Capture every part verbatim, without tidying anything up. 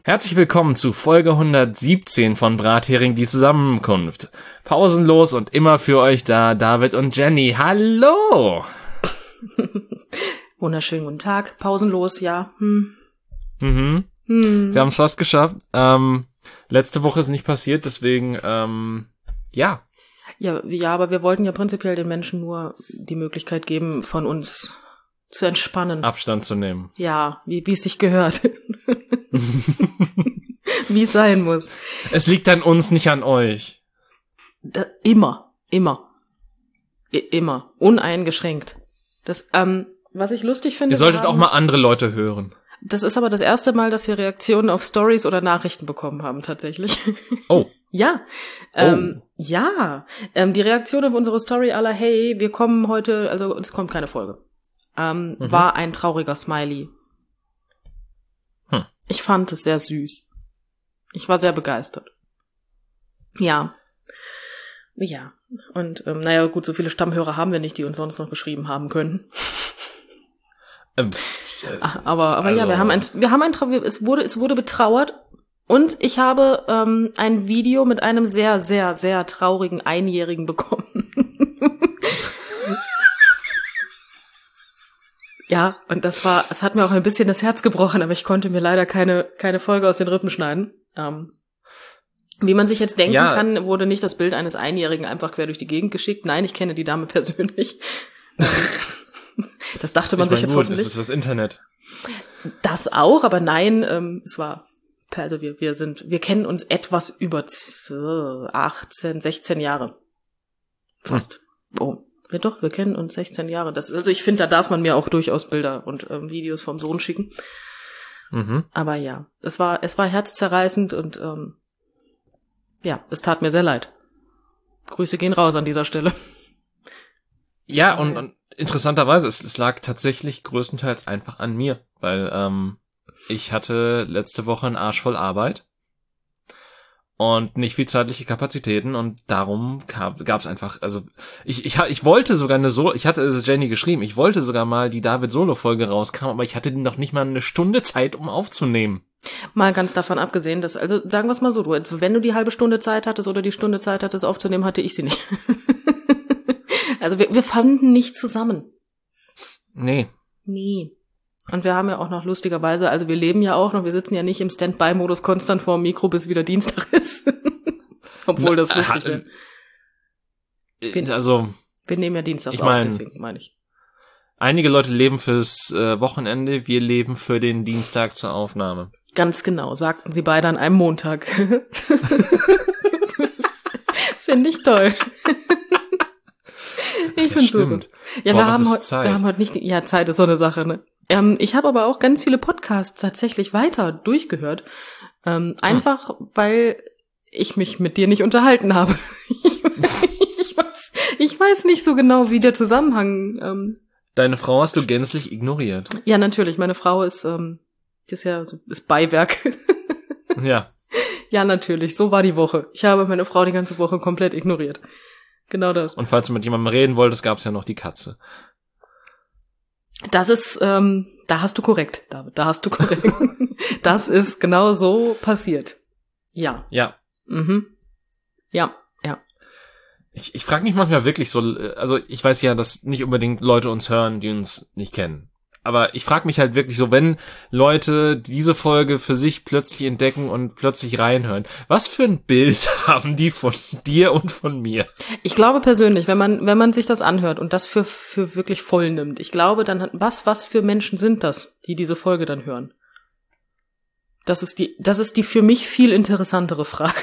Herzlich willkommen zu Folge hundertsiebzehn von Brathering die Zusammenkunft. Pausenlos und immer für euch da, David und Jenny. Hallo! Wunderschönen guten Tag. Pausenlos, ja. Hm. Mhm. Hm. Wir haben es fast geschafft. Ähm, letzte Woche ist nicht passiert, deswegen, ähm, ja. Ja, ja, aber wir wollten ja prinzipiell den Menschen nur die Möglichkeit geben, von uns zu entspannen. Abstand zu nehmen. Ja, wie wie es sich gehört. Wie es sein muss. Es liegt an uns, nicht an euch. Da, immer, immer. I, immer. Uneingeschränkt. Das, ähm, was ich lustig finde. Ihr solltet haben, auch mal andere Leute hören. Das ist aber das erste Mal, dass wir Reaktionen auf Stories oder Nachrichten bekommen haben, tatsächlich. Oh. Ja, ähm, oh. ja, ähm, die Reaktion auf unsere Story aller, hey, wir kommen heute, also es kommt keine Folge, ähm, mhm. war ein trauriger Smiley. Hm. Ich fand es sehr süß. Ich war sehr begeistert. Ja. Ja. Und, ähm, naja, gut, so viele Stammhörer haben wir nicht, die uns sonst noch geschrieben haben können. Ähm, Ach, aber, aber also, ja, wir haben ein, wir haben ein, es wurde, es wurde betrauert. Und ich habe ähm, ein Video mit einem sehr, sehr, sehr traurigen Einjährigen bekommen. Ja, und das war, es hat mir auch ein bisschen das Herz gebrochen, aber ich konnte mir leider keine keine Folge aus den Rippen schneiden. Ähm, wie man sich jetzt denken ja. kann, wurde nicht das Bild eines Einjährigen einfach quer durch die Gegend geschickt. Nein, ich kenne die Dame persönlich. Das dachte man ich mein, sich jetzt gut, hoffentlich. Das ist das Internet. Das auch, aber nein, ähm, es war Also wir, wir sind, wir kennen uns etwas über achtzehn, sechzehn Jahre. Fast. Hm. Oh. Ja doch, wir kennen uns sechzehn Jahre. Das, also ich finde, da darf man mir auch durchaus Bilder und ähm, Videos vom Sohn schicken. Mhm. Aber ja, es war, es war herzzerreißend und ähm, ja, es tat mir sehr leid. Grüße gehen raus an dieser Stelle. Ja, und, und interessanterweise, es, es lag tatsächlich größtenteils einfach an mir, weil ähm, ich hatte letzte Woche einen Arsch voll Arbeit und nicht viel zeitliche Kapazitäten und darum gab es einfach, also ich ich ich wollte sogar eine Solo, ich hatte es Jenny geschrieben, ich wollte sogar mal die David-Solo-Folge rauskam, aber ich hatte noch nicht mal eine Stunde Zeit, um aufzunehmen. Mal ganz davon abgesehen, dass, also sagen wir es mal so, du, wenn du die halbe Stunde Zeit hattest oder die Stunde Zeit hattest aufzunehmen, hatte ich sie nicht. Also wir, wir fanden nicht zusammen. Nee. Nee. Und wir haben ja auch noch lustigerweise, also wir leben ja auch noch, wir sitzen ja nicht im Standby-Modus konstant vor dem Mikro, bis wieder Dienstag ist. Obwohl das lustig wäre. Wir, also, wir nehmen ja Dienstags ich mein, auf, deswegen meine ich. Einige Leute leben fürs äh, Wochenende, wir leben für den Dienstag zur Aufnahme. Ganz genau, sagten sie beide an einem Montag. Finde ich toll. Ich finde so gut. Ja, Boah, wir haben heute, Zeit? wir haben heute nicht, die, ja, Zeit ist so eine Sache, ne? Ähm, ich habe aber auch ganz viele Podcasts tatsächlich weiter durchgehört. Ähm, einfach, hm. weil ich mich mit dir nicht unterhalten habe. ich, ich, weiß, ich weiß nicht so genau, wie der Zusammenhang. Ähm, Deine Frau hast du gänzlich ignoriert. Ja, natürlich. Meine Frau ist, ähm, die ist ja so, ist Beiwerk. Ja. Ja, natürlich. So war die Woche. Ich habe meine Frau die ganze Woche komplett ignoriert. Genau das. Und falls du mit jemandem reden wolltest, gab es ja noch die Katze. Das ist, ähm, da hast du korrekt, David, da hast du korrekt. Das ist genau so passiert. Ja. Ja. Mhm. Ja, ja. Ich, ich frage mich manchmal wirklich so, also ich weiß ja, dass nicht unbedingt Leute uns hören, die uns nicht kennen. Aber ich frage mich halt wirklich so, wenn Leute diese Folge für sich plötzlich entdecken und plötzlich reinhören, was für ein Bild haben die von dir und von mir? Ich glaube persönlich, wenn man wenn man sich das anhört und das für für wirklich voll nimmt, ich glaube, dann hat, was was für Menschen sind das, die diese Folge dann hören? Das ist die das ist die für mich viel interessantere Frage.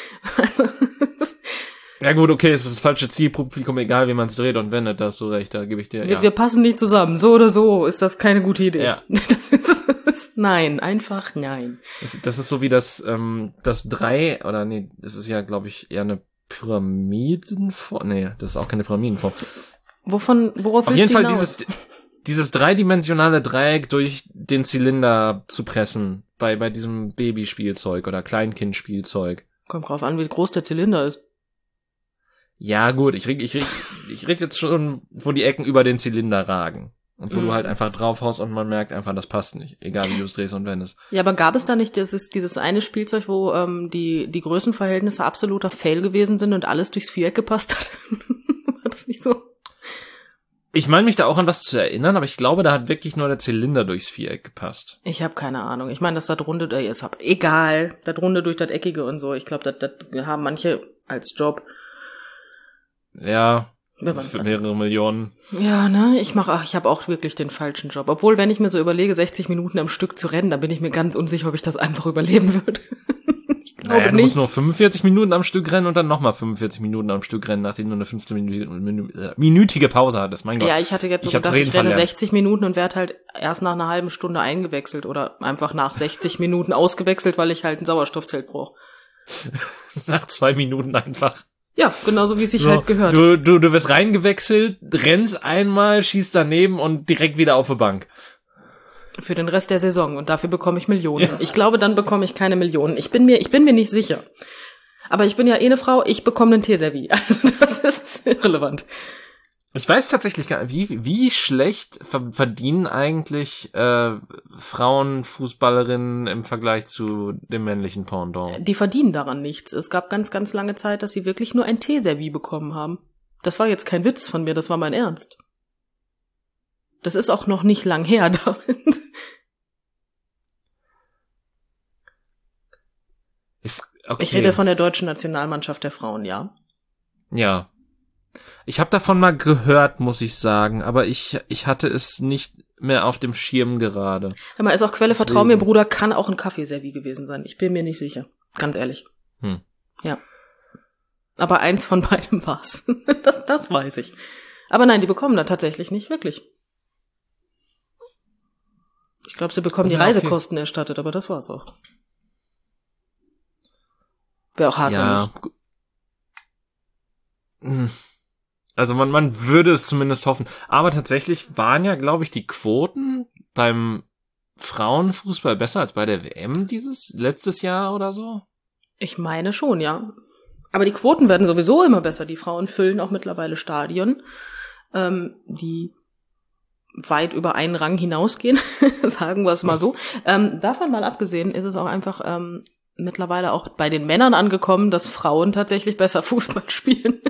Ja gut, okay, es ist das falsche Zielpublikum, egal wie man es dreht und wendet, da hast du recht, da gebe ich dir, wir, ja. Wir passen nicht zusammen, so oder so ist das keine gute Idee. Ja. Das ist, nein, einfach nein. Das, das ist so wie das, ähm, das drei, oder nee, das ist ja, glaube ich, eher eine Pyramidenform, nee, das ist auch keine Pyramidenform. Wovon, worauf Auf willst jeden du Fall hinaus? dieses, dieses dreidimensionale Dreieck durch den Zylinder zu pressen, bei, bei diesem Babyspielzeug oder Kleinkindspielzeug. Kommt drauf an, wie groß der Zylinder ist. Ja, gut, ich reg, ich reg, ich reg jetzt schon, wo die Ecken über den Zylinder ragen. Und wo mm. du halt einfach draufhaust und man merkt einfach, das passt nicht. Egal wie du es drehst und wendest. Ja, aber gab es da nicht dieses, dieses eine Spielzeug, wo ähm, die, die Größenverhältnisse absoluter Fail gewesen sind und alles durchs Viereck gepasst hat? War das nicht so? Ich meine mich da auch an was zu erinnern, aber ich glaube, da hat wirklich nur der Zylinder durchs Viereck gepasst. Ich habe keine Ahnung. Ich meine, dass das Runde, äh, ist hab, egal, das Runde durch das Eckige und so. Ich glaube, das, das haben manche als Job. Ja, für mehrere Millionen. Ja, ne, ich mache, ach, ich habe auch wirklich den falschen Job. Obwohl, wenn ich mir so überlege, sechzig Minuten am Stück zu rennen, dann bin ich mir ganz unsicher, ob ich das einfach überleben würde. Ich glaube naja, du nicht. musst nur fünfundvierzig Minuten am Stück rennen und dann nochmal fünfundvierzig Minuten am Stück rennen, nachdem du eine fünfzehn-minütige Pause hattest. Mein Gott. Ja, ich hatte jetzt so ich gedacht, ich renne verlernt. sechzig Minuten und werde halt erst nach einer halben Stunde eingewechselt oder einfach nach sechzig Minuten ausgewechselt, weil ich halt ein Sauerstoffzelt brauche. Nach zwei Minuten einfach. Ja, genauso wie es sich so, halt gehört. Du, du, du wirst reingewechselt, rennst einmal, schießt daneben und direkt wieder auf die Bank. Für den Rest der Saison. Und dafür bekomme ich Millionen. Ja. Ich glaube, dann bekomme ich keine Millionen. Ich bin mir, ich bin mir nicht sicher. Aber ich bin ja eh eine Frau, ich bekomme einen Teeservie. Also das ist irrelevant. Ich weiß tatsächlich gar nicht, wie, wie schlecht verdienen eigentlich äh, Frauenfußballerinnen im Vergleich zu dem männlichen Pendant. Die verdienen daran nichts. Es gab ganz, ganz lange Zeit, dass sie wirklich nur ein Teeservie bekommen haben. Das war jetzt kein Witz von mir, das war mein Ernst. Das ist auch noch nicht lang her damit. Ist, okay. Ich rede von der deutschen Nationalmannschaft der Frauen, ja. Ja. Ich habe davon mal gehört, muss ich sagen, aber ich ich hatte es nicht mehr auf dem Schirm gerade. Hör mal, ist auch Quelle, vertrau mir, Bruder, kann auch ein Kaffeeservie gewesen sein. Ich bin mir nicht sicher. Ganz ehrlich. Hm. Ja. Aber eins von beidem war's. Das, das weiß ich. Aber nein, die bekommen da tatsächlich nicht, wirklich. Ich glaube, sie bekommen die ja, Reisekosten okay. erstattet, aber das war's auch. Wäre auch hart, ja. wenn nicht. Also man, man würde es zumindest hoffen. Aber tatsächlich waren ja, glaube ich, die Quoten beim Frauenfußball besser als bei der W M dieses letztes Jahr oder so? Ich meine schon, ja. Aber die Quoten werden sowieso immer besser. Die Frauen füllen auch mittlerweile Stadien, ähm, die weit über einen Rang hinausgehen, sagen wir es mal so. Ähm, davon mal abgesehen ist es auch einfach ähm, mittlerweile auch bei den Männern angekommen, dass Frauen tatsächlich besser Fußball spielen.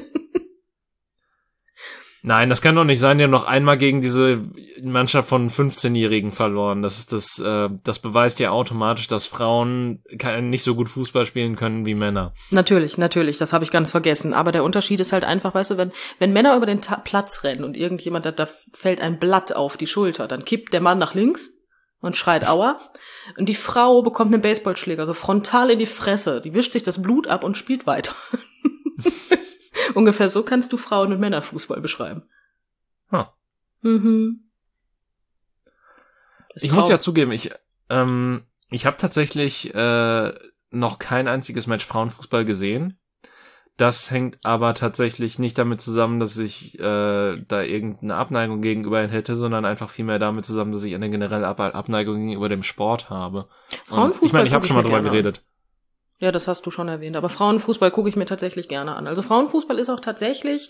Nein, das kann doch nicht sein, die haben noch einmal gegen diese Mannschaft von fünfzehnjährigen verloren. Das, das, äh, das beweist ja automatisch, dass Frauen nicht so gut Fußball spielen können wie Männer. Natürlich, natürlich, das habe ich ganz vergessen. Aber der Unterschied ist halt einfach, weißt du, wenn wenn Männer über den Ta- Platz rennen und irgendjemand, da, da fällt ein Blatt auf die Schulter, dann kippt der Mann nach links und schreit Aua. Und die Frau bekommt einen Baseballschläger so frontal in die Fresse. Die wischt sich das Blut ab und spielt weiter. Ungefähr so kannst du Frauen- und Männerfußball beschreiben. Huh. Mhm. Ich muss ja zugeben, ich ähm, ich habe tatsächlich äh, noch kein einziges Match Frauenfußball gesehen. Das hängt aber tatsächlich nicht damit zusammen, dass ich äh, da irgendeine Abneigung gegenüber hätte, sondern einfach vielmehr damit zusammen, dass ich eine generelle Ab- Abneigung gegenüber dem Sport habe. Frauenfußball. Und ich meine, ich habe schon mal drüber geredet. Ja, das hast du schon erwähnt. Aber Frauenfußball gucke ich mir tatsächlich gerne an. Also Frauenfußball ist auch tatsächlich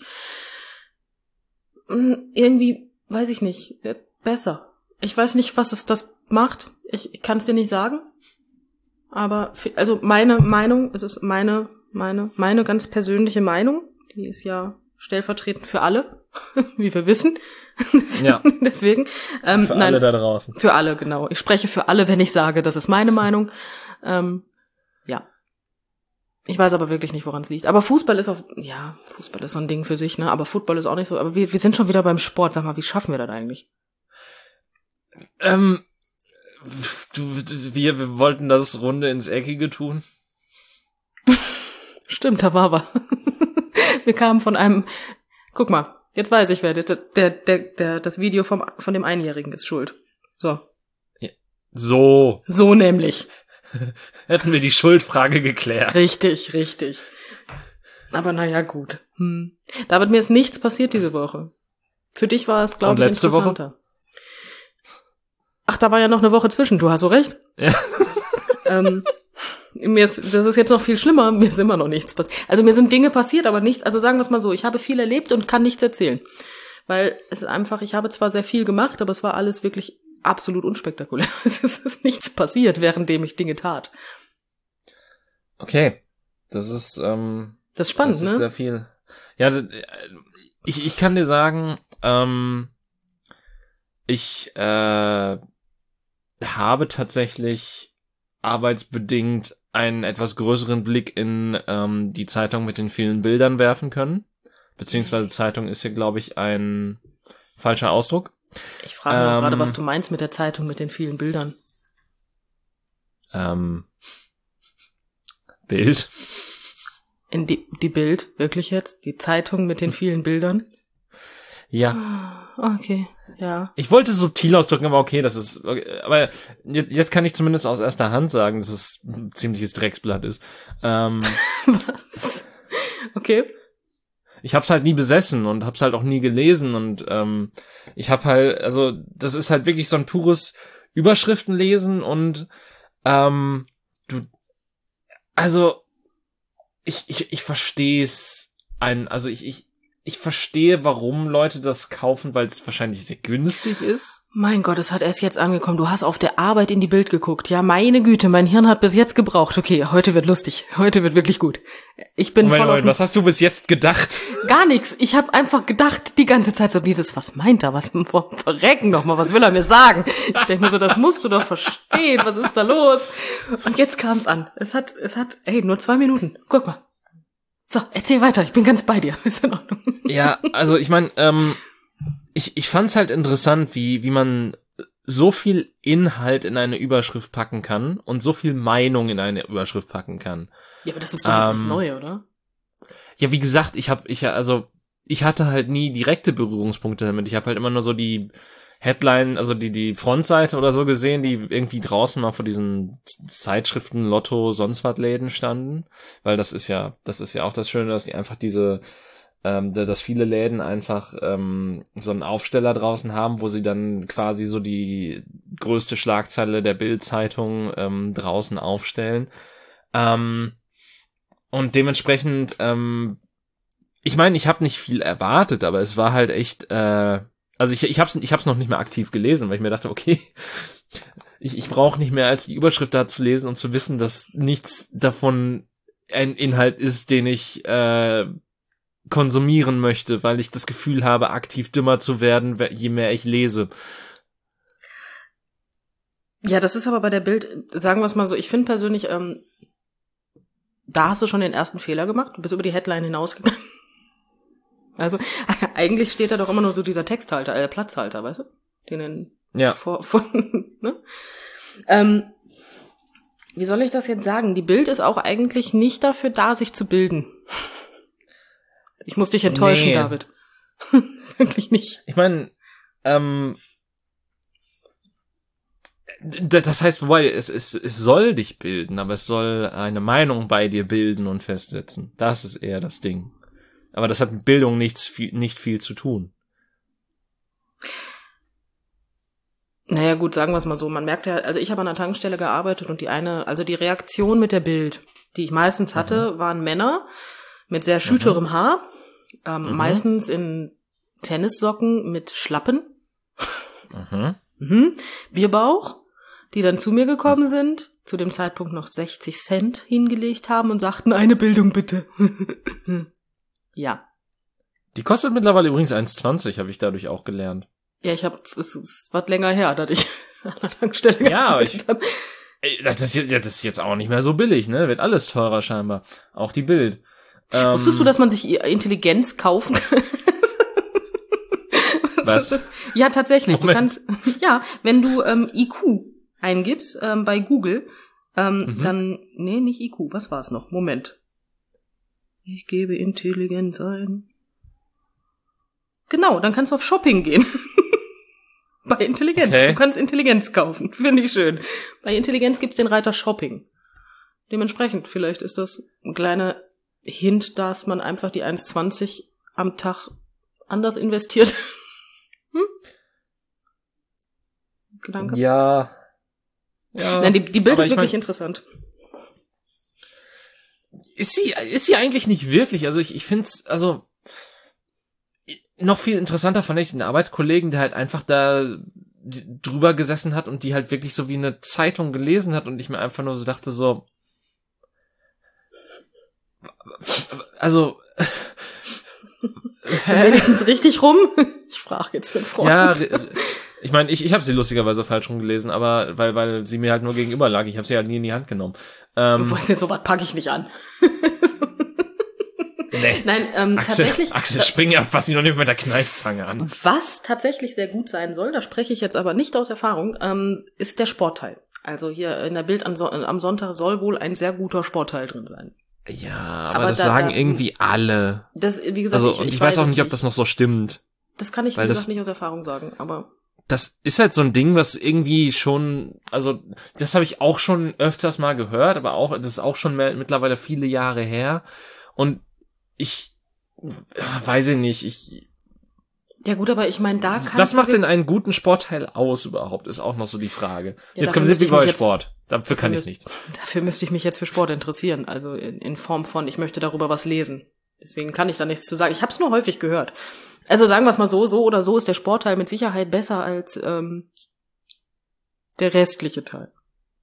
mh, irgendwie, weiß ich nicht, besser. Ich weiß nicht, was es das macht. Ich, ich kann es dir nicht sagen. Aber also meine Meinung, es ist meine, meine, meine ganz persönliche Meinung. Die ist ja stellvertretend für alle, wie wir wissen. Ja. Deswegen. Ähm, für nein, alle da draußen. Für alle, genau. Ich spreche für alle, wenn ich sage, das ist meine Meinung. Ähm, ja. Ich weiß aber wirklich nicht, woran es liegt. Aber Fußball ist auch, ja, Fußball ist so ein Ding für sich, ne? Aber Football ist auch nicht so. Aber wir, wir sind schon wieder beim Sport. Sag mal, wie schaffen wir das eigentlich? Ähm, du, wir, wir wollten das Runde ins Eckige tun. Stimmt, da war wir. Wir kamen von einem, guck mal, jetzt weiß ich, wer, der, der, der, der das Video vom, von dem Einjährigen ist schuld. So. Ja. So. So nämlich. Hätten wir die Schuldfrage geklärt. Richtig, richtig. Aber naja, gut. Hm. David, mir ist nichts passiert diese Woche. Für dich war es, glaube ich, letzte interessanter. Woche? Ach, da war ja noch eine Woche zwischen. Du hast so recht. Ja. ähm, mir ist, das ist jetzt noch viel schlimmer. Mir ist immer noch nichts passiert. Also mir sind Dinge passiert, aber nichts. Also sagen wir es mal so. Ich habe viel erlebt und kann nichts erzählen. Weil es ist einfach, ich habe zwar sehr viel gemacht, aber es war alles wirklich absolut unspektakulär. Es ist nichts passiert, währenddem ich Dinge tat. Okay, das ist, ähm, das ist spannend, das ist ne? sehr viel. Ja, ich, ich kann dir sagen, ähm, ich äh, habe tatsächlich arbeitsbedingt einen etwas größeren Blick in ähm, die Zeitung mit den vielen Bildern werfen können. Beziehungsweise Zeitung ist ja, glaube ich, ein falscher Ausdruck. Ich frage mich ähm, auch gerade, was du meinst mit der Zeitung mit den vielen Bildern. Ähm, Bild. In die, die Bild, wirklich jetzt? Die Zeitung mit den vielen Bildern? Ja. Okay, ja. Ich wollte es subtil ausdrücken, aber okay, das ist, okay, aber jetzt, jetzt kann ich zumindest aus erster Hand sagen, dass es ein ziemliches Drecksblatt ist. Ähm, Was? Okay. Ich hab's halt nie besessen und hab's halt auch nie gelesen und ähm, ich hab halt, also das ist halt wirklich so ein pures Überschriftenlesen und ähm, du, also ich ich ich versteh's ein, also ich ich ich verstehe, warum Leute das kaufen, weil es wahrscheinlich sehr günstig ist. Mein Gott, es hat erst jetzt angekommen. Du hast auf der Arbeit in die Bild geguckt. Ja, meine Güte, mein Hirn hat bis jetzt gebraucht. Okay, heute wird lustig. Heute wird wirklich gut. Ich bin Moment, voll Moment, auf... was hast du bis jetzt gedacht? Gar nichts. Ich habe einfach gedacht, die ganze Zeit so dieses, was meint er? Was verrecken nochmal? Was will er mir sagen? Ich denke mir so, das musst du doch verstehen. Was ist da los? Und jetzt kam's an. Es hat, es hat, ey, nur zwei Minuten. Guck mal. So, erzähl weiter. Ich bin ganz bei dir. Ist in Ordnung. Ja, also ich meine, ähm, ich ich fand's halt interessant, wie wie man so viel Inhalt in eine Überschrift packen kann und so viel Meinung in eine Überschrift packen kann. Ja, aber das ist doch jetzt ähm, nicht neu, oder? Ja, wie gesagt, ich habe ich ja also ich hatte halt nie direkte Berührungspunkte damit. Ich habe halt immer nur so die Headline, also die die Frontseite oder so gesehen, die irgendwie draußen mal vor diesen Zeitschriften, Lotto, sonst was Läden standen, weil das ist ja das ist ja auch das Schöne, dass die einfach diese ähm, dass viele Läden einfach ähm, so einen Aufsteller draußen haben, wo sie dann quasi so die größte Schlagzeile der Bild-Zeitung ähm, draußen aufstellen. Ähm, und dementsprechend, ähm, ich meine, ich habe nicht viel erwartet, aber es war halt echt, äh, also ich, ich habe es ich hab's noch nicht mehr aktiv gelesen, weil ich mir dachte, okay, ich, ich brauche nicht mehr als die Überschrift da zu lesen und zu wissen, dass nichts davon ein Inhalt ist, den ich äh, konsumieren möchte, weil ich das Gefühl habe, aktiv dümmer zu werden, je mehr ich lese. Ja, das ist aber bei der Bild, sagen wir es mal so, ich finde persönlich, ähm, da hast du schon den ersten Fehler gemacht, du bist über die Headline hinausgegangen. Also, eigentlich steht da doch immer nur so dieser Texthalter, äh, Platzhalter, weißt du? Den ja. vor, vor ne? Ähm, wie soll ich das jetzt sagen? Die Bild ist auch eigentlich nicht dafür da, sich zu bilden. Ich muss dich enttäuschen, nee. David. Wirklich nicht. Ich meine, ähm, das heißt, wobei, es, es, es soll dich bilden, aber es soll eine Meinung bei dir bilden und festsetzen. Das ist eher das Ding. Aber das hat mit Bildung nichts, viel, nicht viel zu tun. Naja, gut, sagen wir es mal so. Man merkt ja, also ich habe an einer Tankstelle gearbeitet und die eine, also die Reaktion mit der Bild, die ich meistens hatte, mhm. waren Männer mit sehr schüterem mhm. Haar, ähm, mhm. meistens in Tennissocken mit Schlappen, mhm. mhm. Bierbauch, die dann zu mir gekommen sind, zu dem Zeitpunkt noch sechzig Cent hingelegt haben und sagten, eine Bildung bitte. Ja. Die kostet mittlerweile übrigens eins zwanzig, habe ich dadurch auch gelernt. Ja, ich habe, es ist was länger her, dass ich an der Tankstelle ja, aber ich, ey, das ist, jetzt, das ist jetzt auch nicht mehr so billig, ne? Wird alles teurer scheinbar. Auch die Bild. Ähm, Wusstest du, dass man sich Intelligenz kaufen kann? Was? Ja, tatsächlich. Moment. Du kannst, ja, wenn du ähm, I Q eingibst ähm, bei Google, ähm, mhm. dann, nee, nicht I Q, was war's noch? Moment. Ich gebe Intelligenz ein. Genau, dann kannst du auf Shopping gehen. Bei Intelligenz. Okay. Du kannst Intelligenz kaufen. Finde ich schön. Bei Intelligenz gibt's den Reiter Shopping. Dementsprechend, vielleicht ist das ein kleiner Hint, dass man einfach die eins zwanzig am Tag anders investiert. Hm? Gedanke? Ja. ja. Nein, die, die Bild Aber ist wirklich mein, interessant. Ist sie, ist sie eigentlich nicht wirklich. Also ich, ich find's, also noch viel interessanter fand ich einen Arbeitskollegen, der halt einfach da drüber gesessen hat und die halt wirklich so wie eine Zeitung gelesen hat und ich mir einfach nur so dachte so, also wenigstens richtig rum. Ich frage jetzt für einen Freund. Ja, ich meine, ich ich habe sie lustigerweise falsch rumgelesen, aber weil weil sie mir halt nur gegenüber lag, ich habe sie halt nie in die Hand genommen. Ähm, du weißt jetzt, so was packe ich nicht an. Nee. Nein, ähm, Axel, tatsächlich. Axel, spring ja fast noch nicht mit der Kneifzange an. Was tatsächlich sehr gut sein soll, da spreche ich jetzt aber nicht aus Erfahrung, ähm, ist der Sportteil. Also hier in der Bild am, so- am Sonntag soll wohl ein sehr guter Sportteil drin sein. Ja, aber, aber das da, sagen da, irgendwie alle. Das, wie gesagt, also ich, und ich, ich weiß auch es nicht, ob das noch so stimmt. Das kann ich, wie Weil gesagt, das, nicht aus Erfahrung sagen, aber. Das ist halt so ein Ding, was irgendwie schon, also das habe ich auch schon öfters mal gehört, aber auch, das ist auch schon mehr, mittlerweile viele Jahre her. Und ich, ja, weiß ich nicht, ich. Ja gut, aber ich meine, da kannst Was macht du denn einen guten Sportteil aus überhaupt, ist auch noch so die Frage. Ja, jetzt kommen wir bei Sport. Dafür kann ich nichts. Dafür müsste ich mich jetzt für Sport interessieren, also in, in Form von, ich möchte darüber was lesen. Deswegen kann ich da nichts zu sagen. Ich habe es nur häufig gehört. Also sagen wir es mal so, so oder so ist der Sportteil mit Sicherheit besser als ähm, der restliche Teil.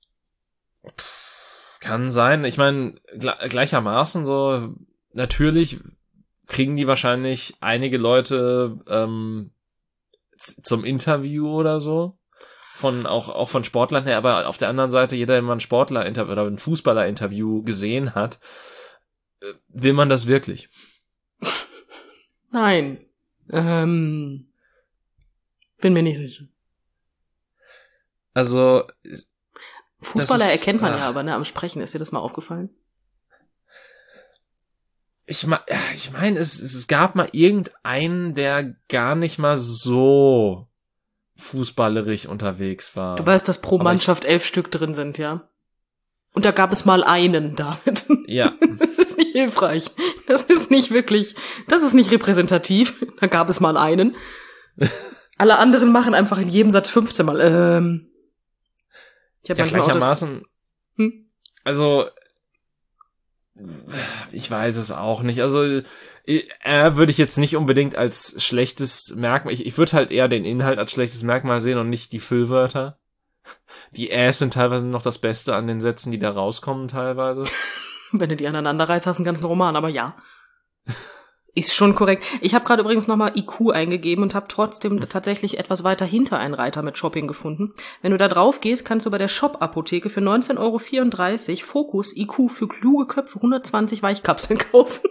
Kann sein. Ich meine, gleichermaßen so, natürlich kriegen die wahrscheinlich einige Leute ähm, zum Interview oder so. Von auch auch von Sportlern her, aber auf der anderen Seite, jeder, der mal ein Sportler-Interview oder ein Fußballer-Interview gesehen hat, will man das wirklich? Nein. Ähm, bin mir nicht sicher. Also Fußballer ist, erkennt man ach, ja aber, ne, am Sprechen. Ist dir das mal aufgefallen? Ich meine, ich mein, es, es gab mal irgendeinen, der gar nicht mal so fußballerisch unterwegs war. Du weißt, dass pro Aber Mannschaft ich, elf Stück drin sind, ja? Und da gab es mal einen, David. Ja. Das ist nicht hilfreich. Das ist nicht wirklich, das ist nicht repräsentativ. Da gab es mal einen. Alle anderen machen einfach in jedem Satz fünfzehn Mal. Ähm, ich hab ja, manchmal gleichermaßen, auch das, hm? also, ich weiß es auch nicht. Also, äh, würde ich jetzt nicht unbedingt als schlechtes Merkmal, ich, ich würde halt eher den Inhalt als schlechtes Merkmal sehen und nicht die Füllwörter. Die Äs sind teilweise noch das Beste an den Sätzen, die da rauskommen teilweise. Wenn du die aneinander reißt, hast du einen ganzen Roman, aber ja. Ist schon korrekt. Ich habe gerade übrigens nochmal I Q eingegeben und habe trotzdem tatsächlich etwas weiter hinter einen Reiter mit Shopping gefunden. Wenn du da drauf gehst, kannst du bei der Shop-Apotheke für neunzehn Euro vierunddreißig Fokus I Q für kluge Köpfe hundertzwanzig Weichkapseln kaufen.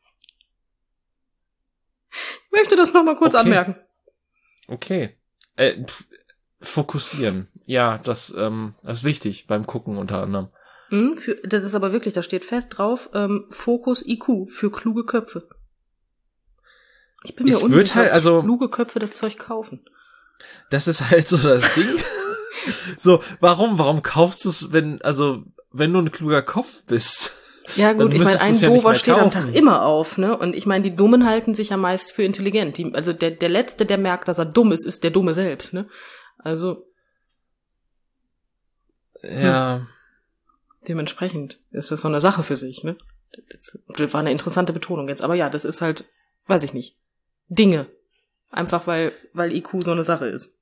Ich möchte das nochmal kurz okay. anmerken. Okay. Äh, pf, fokussieren. Ja, das, ähm, das ist wichtig beim Gucken unter anderem. Mhm, für, das ist aber wirklich, da steht fest drauf, ähm, Fokus I Q für kluge Köpfe. Ich bin mir ich unsicher, halt, also, kluge Köpfe das Zeug kaufen. Das ist halt so das Ding. So, warum, warum kaufst du es, wenn, also, wenn du ein kluger Kopf bist? Ja gut, ich meine, ein ja Dover steht am Tag immer auf, ne? Und ich meine, die Dummen halten sich ja meist für intelligent. Die, also der, der Letzte, der merkt, dass er dumm ist, ist der Dumme selbst, ne? Also. Ja. Hm. Dementsprechend ist das so eine Sache für sich, ne? Das war eine interessante Betonung jetzt. Aber ja, das ist halt, weiß ich nicht. Dinge. Einfach weil, weil I Q so eine Sache ist.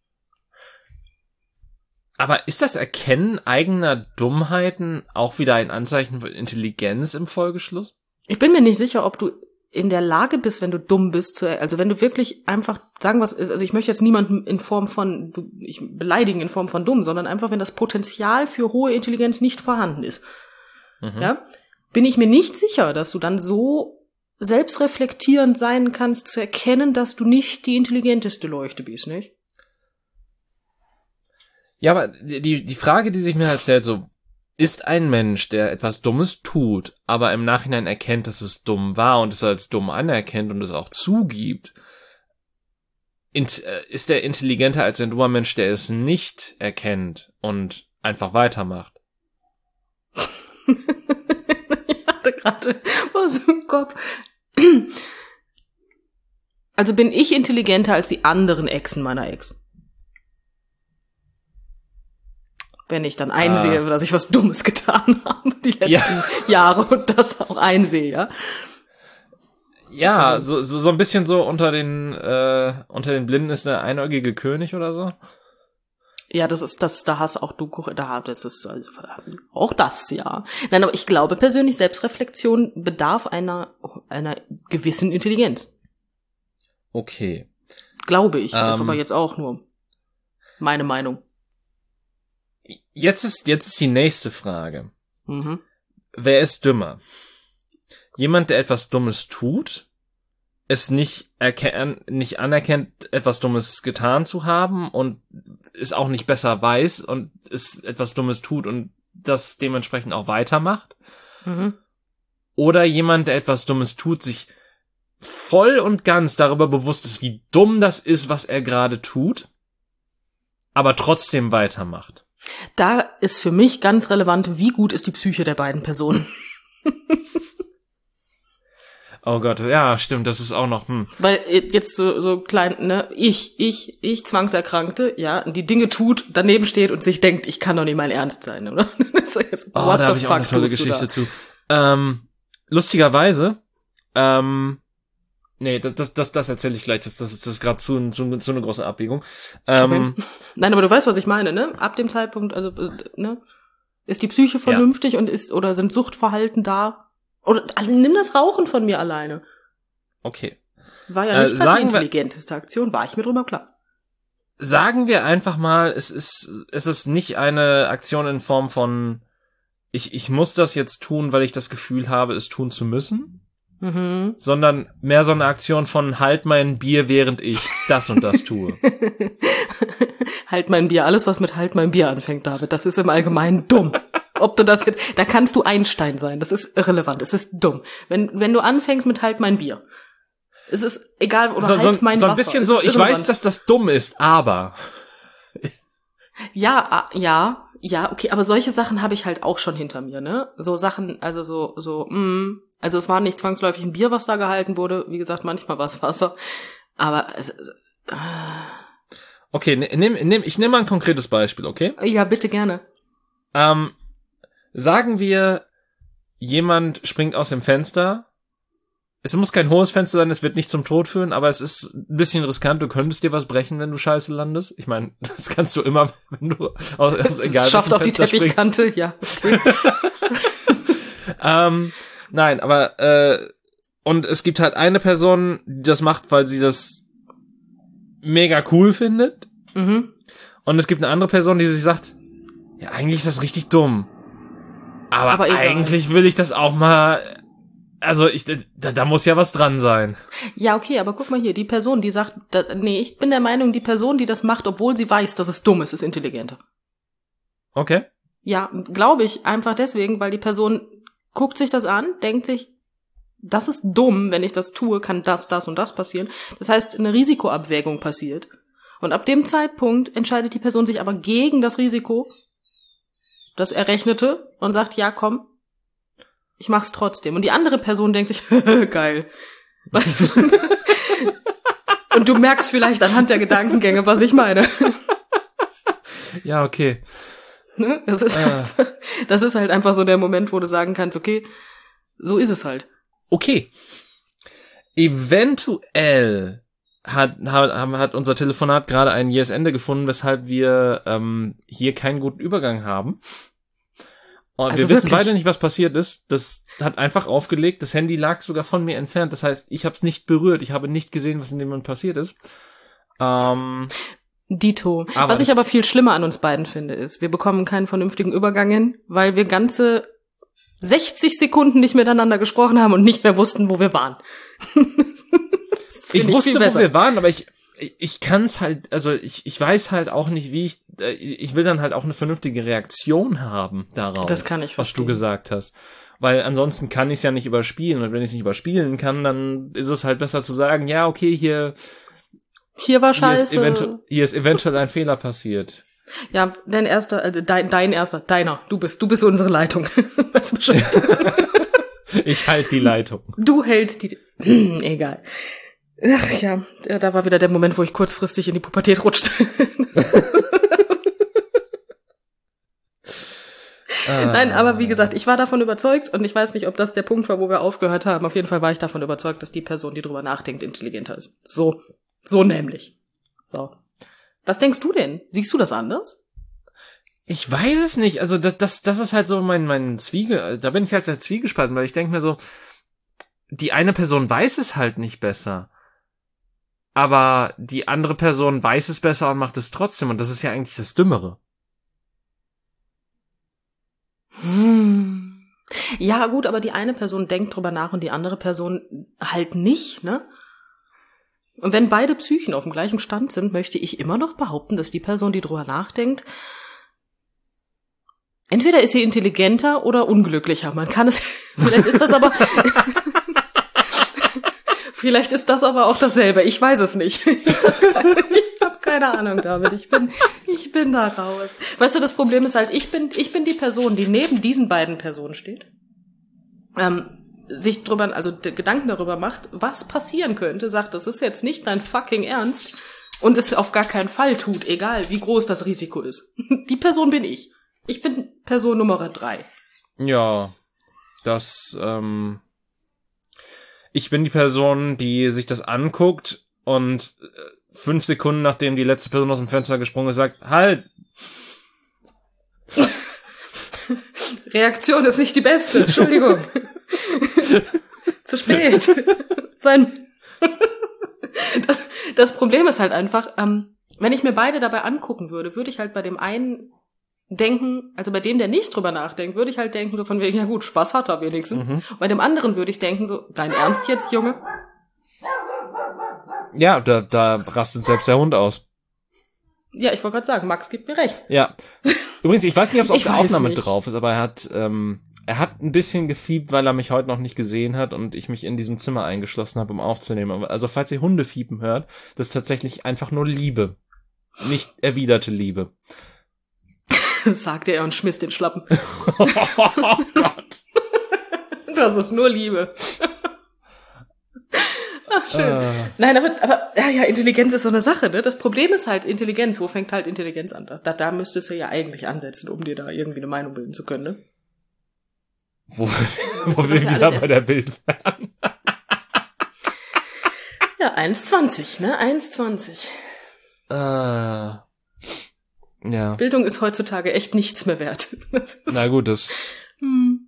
Aber ist das Erkennen eigener Dummheiten auch wieder ein Anzeichen von Intelligenz im Folgeschluss? Ich bin mir nicht sicher, ob du in der Lage bist, wenn du dumm bist, zu, also wenn du wirklich einfach sagen was ist, also ich möchte jetzt niemanden in Form von, ich beleidigen in Form von dumm, sondern einfach, wenn das Potenzial für hohe Intelligenz nicht vorhanden ist. Mhm. Ja, bin ich mir nicht sicher, dass du dann so selbstreflektierend sein kannst, zu erkennen, dass du nicht die intelligenteste Leuchte bist, nicht? Ja, aber die, die Frage, die sich mir halt stellt, so, ist ein Mensch, der etwas Dummes tut, aber im Nachhinein erkennt, dass es dumm war und es als dumm anerkennt und es auch zugibt, ist der intelligenter als ein dummer Mensch, der es nicht erkennt und einfach weitermacht? Ich hatte gerade was im Kopf. Also bin ich intelligenter als die anderen Exen meiner Ex? Wenn ich dann einsehe, ah. dass ich was Dummes getan habe die letzten ja. Jahre und das auch einsehe, ja? Ja, so, so, so ein bisschen so unter den, äh, unter den Blinden ist der einäugige König oder so. Ja, das ist das, da hast auch du, da, das ist also, auch das, ja. Nein, aber ich glaube persönlich, Selbstreflexion bedarf einer, einer gewissen Intelligenz. Okay. Glaube ich. Ähm, das ist aber jetzt auch nur meine Meinung. Jetzt ist, jetzt ist die nächste Frage. Mhm. Wer ist dümmer? Jemand, der etwas Dummes tut, es nicht erkennt, nicht anerkennt, etwas Dummes getan zu haben und es auch nicht besser weiß und es etwas Dummes tut und das dementsprechend auch weitermacht. Mhm. Oder jemand, der etwas Dummes tut, sich voll und ganz darüber bewusst ist, wie dumm das ist, was er gerade tut, aber trotzdem weitermacht. Da ist für mich ganz relevant, wie gut ist die Psyche der beiden Personen. Oh Gott, ja, stimmt, das ist auch noch, hm. Weil jetzt so, so klein, ne, ich, ich, ich Zwangserkrankte, ja, die Dinge tut, daneben steht und sich denkt, ich kann doch nicht mein Ernst sein, oder? Das ist jetzt, oh, da habe ich auch eine tolle Geschichte zu. Ähm, lustigerweise, ähm, nee, das, das, das, das erzähle ich gleich, das, das ist, das ist gerade zu, zu, zu eine große Abbiegung. Ähm, okay. Nein, aber du weißt, was ich meine, ne? Ab dem Zeitpunkt, also, ne, ist die Psyche vernünftig ja. und ist, oder sind Suchtverhalten da? Oder also, nimm das Rauchen von mir alleine. Okay. War ja nicht äh, gerade die intelligenteste Aktion, war ich mir drüber klar. Sagen wir einfach mal, es ist, es ist nicht eine Aktion in Form von, ich, ich muss das jetzt tun, weil ich das Gefühl habe, es tun zu müssen, mhm. sondern mehr so eine Aktion von, halt mein Bier, während ich das und das tue. Halt mein Bier, alles was mit halt mein Bier anfängt, David, das ist im Allgemeinen dumm. Ob du das jetzt, da kannst du Einstein sein, das ist irrelevant, es ist dumm. Wenn, wenn du anfängst mit halt mein Bier, es ist egal, oder so, halt so, mein so ein Wasser. bisschen so, ich weiß, dass das dumm ist, aber. Ja, ja, ja, okay, aber solche Sachen habe ich halt auch schon hinter mir, ne? So Sachen, also so, so, mh, also es war nicht zwangsläufig ein Bier, was da gehalten wurde, wie gesagt, manchmal war es Wasser, aber, also, äh. Okay, nehm, nehm, ich nehme mal ein konkretes Beispiel, okay? Ja, bitte gerne. Ähm, sagen wir, jemand springt aus dem Fenster. Es muss kein hohes Fenster sein, es wird nicht zum Tod führen, aber es ist ein bisschen riskant. Du könntest dir was brechen, wenn du scheiße landest. Ich meine, das kannst du immer, wenn du aus, aus egal das schafft auch die Fenster Teppichkante, springst. Ja. Okay. ähm, nein, aber äh, und es gibt halt eine Person, die das macht, weil sie das mega cool findet. Mhm. Und es gibt eine andere Person, die sich sagt, ja, eigentlich ist das richtig dumm. Aber, Aber eigentlich will ich das auch mal, also ich, da, da muss ja was dran sein. Ja, okay, aber guck mal hier, die Person, die sagt, da, nee, ich bin der Meinung, die Person, die das macht, obwohl sie weiß, dass es dumm ist, ist intelligenter. Okay. Ja, glaube ich, einfach deswegen, weil die Person guckt sich das an, denkt sich, das ist dumm, wenn ich das tue, kann das, das und das passieren. Das heißt, eine Risikoabwägung passiert. Und ab dem Zeitpunkt entscheidet die Person sich aber gegen das Risiko, das Errechnete, und sagt, ja, komm, ich mach's trotzdem. Und die andere Person denkt sich, geil. Weißt du? Und du merkst vielleicht anhand der Gedankengänge, was ich meine. Ja, okay. Ne? Das ist, äh. das ist halt einfach so der Moment, wo du sagen kannst, okay, so ist es halt. Okay. Eventuell hat, hat, hat unser Telefonat gerade ein jähes Ende gefunden, weshalb wir ähm, hier keinen guten Übergang haben. Und also wir wissen wirklich? beide nicht, was passiert ist. Das hat einfach aufgelegt. Das Handy lag sogar von mir entfernt. Das heißt, ich habe es nicht berührt. Ich habe nicht gesehen, was in dem Moment passiert ist. Ähm, Dito. Was ich aber viel schlimmer an uns beiden finde, ist, wir bekommen keinen vernünftigen Übergang hin, weil wir ganze sechzig Sekunden nicht miteinander gesprochen haben und nicht mehr wussten, wo wir waren. ich wusste, wo wir waren, aber ich ich kann's halt, also ich ich weiß halt auch nicht, wie ich ich will dann halt auch eine vernünftige Reaktion haben darauf. Das kann ich verstehen. Was du gesagt hast. Weil ansonsten kann ich es ja nicht überspielen. Und wenn ich es nicht überspielen kann, dann ist es halt besser zu sagen, ja, okay, hier hier war scheiße. Hier ist, eventu- hier ist eventuell ein Fehler passiert. Ja, dein erster, also dein, dein erster, deiner, du bist, du bist unsere Leitung. Weißt du Bescheid? Ich halte die Leitung. Du hältst die, egal. Ach ja, da war wieder der Moment, wo ich kurzfristig in die Pubertät rutschte. Äh. Nein, aber wie gesagt, ich war davon überzeugt und ich weiß nicht, ob das der Punkt war, wo wir aufgehört haben. Auf jeden Fall war ich davon überzeugt, dass die Person, die drüber nachdenkt, intelligenter ist. So, so nämlich. So. Was denkst du denn? Siehst du das anders? Ich weiß es nicht. Also das, das, das ist halt so mein, mein Zwiege, da bin ich halt sehr zwiegespalten, weil ich denke mir so, die eine Person weiß es halt nicht besser. Aber die andere Person weiß es besser und macht es trotzdem. Und das ist ja eigentlich das Dümmere. Hm. Ja, gut, aber die eine Person denkt drüber nach und die andere Person halt nicht, ne? Und wenn beide Psychen auf dem gleichen Stand sind, möchte ich immer noch behaupten, dass die Person, die drüber nachdenkt, entweder ist sie intelligenter oder unglücklicher. Man kann es, vielleicht ist das aber, vielleicht ist das aber auch dasselbe. Ich weiß es nicht. Ich habe keine Ahnung, David. Ich bin, ich bin da raus. Weißt du, das Problem ist halt, ich bin, ich bin die Person, die neben diesen beiden Personen steht, ähm, sich drüber, also Gedanken darüber macht, was passieren könnte, sagt, das ist jetzt nicht dein fucking Ernst und es auf gar keinen Fall tut, egal wie groß das Risiko ist. Die Person bin ich. Ich bin Person Nummer drei. Ja, das, ähm, ich bin die Person, die sich das anguckt und fünf Sekunden, nachdem die letzte Person aus dem Fenster gesprungen ist, sagt, halt! Reaktion ist nicht die beste, Entschuldigung. Zu spät. Sein. Das, das Problem ist halt einfach, ähm, wenn ich mir beide dabei angucken würde, würde ich halt bei dem einen denken, also bei dem, der nicht drüber nachdenkt, würde ich halt denken, so von wegen, ja gut, Spaß hat er wenigstens. Mhm. Bei dem anderen würde ich denken, so, dein Ernst jetzt, Junge? Ja, da, da rastet selbst der Hund aus. Ja, ich wollte gerade sagen, Max gibt mir recht. Ja. Übrigens, ich weiß nicht, ob es auf der Aufnahme nicht drauf ist, aber er hat, ähm, er hat ein bisschen gefiebt, weil er mich heute noch nicht gesehen hat und ich mich in diesem Zimmer eingeschlossen habe, um aufzunehmen. Also falls ihr Hundefiepen hört, das ist tatsächlich einfach nur Liebe. Nicht erwiderte Liebe. Sagte er und schmiss den Schlappen. Oh Gott. Das ist nur Liebe. Ach, schön. Uh. Nein, aber, aber ja, ja, Intelligenz ist so eine Sache, ne? Das Problem ist halt Intelligenz. Wo fängt halt Intelligenz an? Da, da müsstest du ja eigentlich ansetzen, um dir da irgendwie eine Meinung bilden zu können, ne? Wo, wo wir wieder bei der Bild werden? Ja, eins zwanzig, ne? eins zwanzig. Äh... Uh. Ja. Bildung ist heutzutage echt nichts mehr wert. Na gut, das... Hm.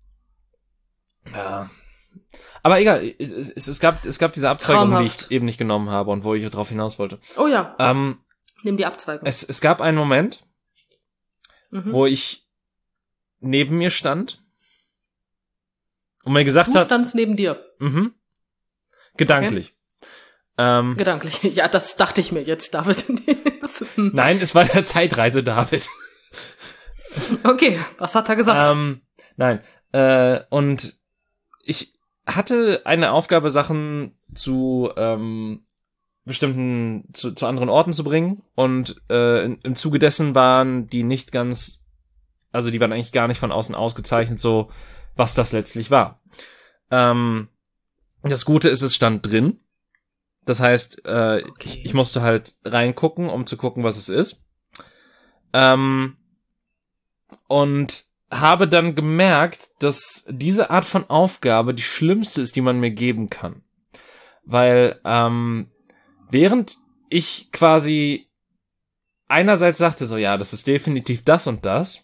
Ja. Aber egal, es, es, es, gab, es gab diese Abzweigung, Traumhaft. Die ich eben nicht genommen habe und wo ich darauf hinaus wollte. Oh ja, ähm, nimm die Abzweigung. Es, es gab einen Moment, mhm. wo ich neben mir stand und mir gesagt du hat... Du standst neben dir? Mhm. Gedanklich. Okay. Ähm, Gedanklich. Ja, das dachte ich mir jetzt, David. Nein, es war der Zeitreise, David. Okay, was hat er gesagt? Ähm, nein, äh, und ich hatte eine Aufgabe, Sachen zu ähm, bestimmten, zu, zu anderen Orten zu bringen und äh, in, im Zuge dessen waren die nicht ganz, also die waren eigentlich gar nicht von außen ausgezeichnet, so was das letztlich war. Ähm, das Gute ist, es stand drin. Das heißt, äh, okay. ich, ich musste halt reingucken, um zu gucken, was es ist. Ähm, und habe dann gemerkt, dass diese Art von Aufgabe die schlimmste ist, die man mir geben kann. Weil ähm, während ich quasi einerseits sagte so, ja, das ist definitiv das und das,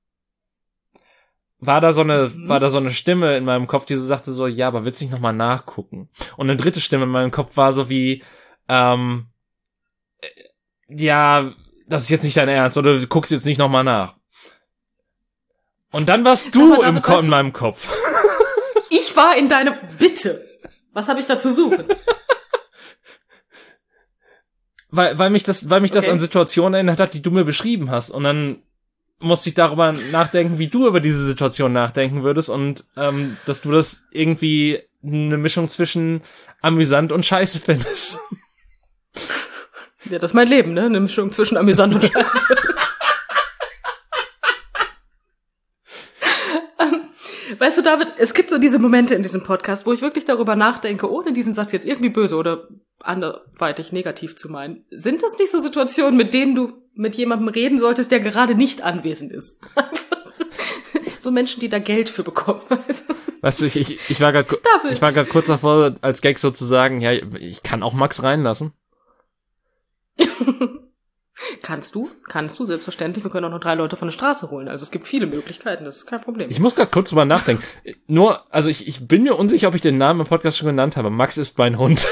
war da so eine, mhm. war da so eine Stimme in meinem Kopf, die so sagte so, ja, aber willst du nicht nochmal nachgucken? Und eine dritte Stimme in meinem Kopf war so wie, ähm, ja, das ist jetzt nicht dein Ernst, oder du guckst jetzt nicht nochmal nach. Und dann warst du aber, im Ko- in meinem Kopf. Ich war in deinem, bitte, was habe ich da zu suchen? weil, weil mich das, weil mich okay. das an Situationen erinnert hat, die du mir beschrieben hast. Und dann musste ich darüber nachdenken, wie du über diese Situation nachdenken würdest und ähm, dass du das irgendwie eine Mischung zwischen amüsant und scheiße findest. Ja, das ist mein Leben, ne? Eine Mischung zwischen amüsant und scheiße. Weißt du, David, es gibt so diese Momente in diesem Podcast, wo ich wirklich darüber nachdenke, ohne diesen Satz jetzt irgendwie böse oder anderweitig negativ zu meinen. Sind das nicht so Situationen, mit denen du mit jemandem reden solltest, der gerade nicht anwesend ist? so Menschen, die da Geld für bekommen. Weißt du, ich, ich, ich war gerade ich war gerade kurz davor, als Gag so zu sagen, ja, ich kann auch Max reinlassen. Kannst du, kannst du, selbstverständlich. Wir können auch noch drei Leute von der Straße holen. Also es gibt viele Möglichkeiten, das ist kein Problem. Ich muss gerade kurz drüber nachdenken. Nur, also ich, ich bin mir unsicher, ob ich den Namen im Podcast schon genannt habe. Max ist mein Hund.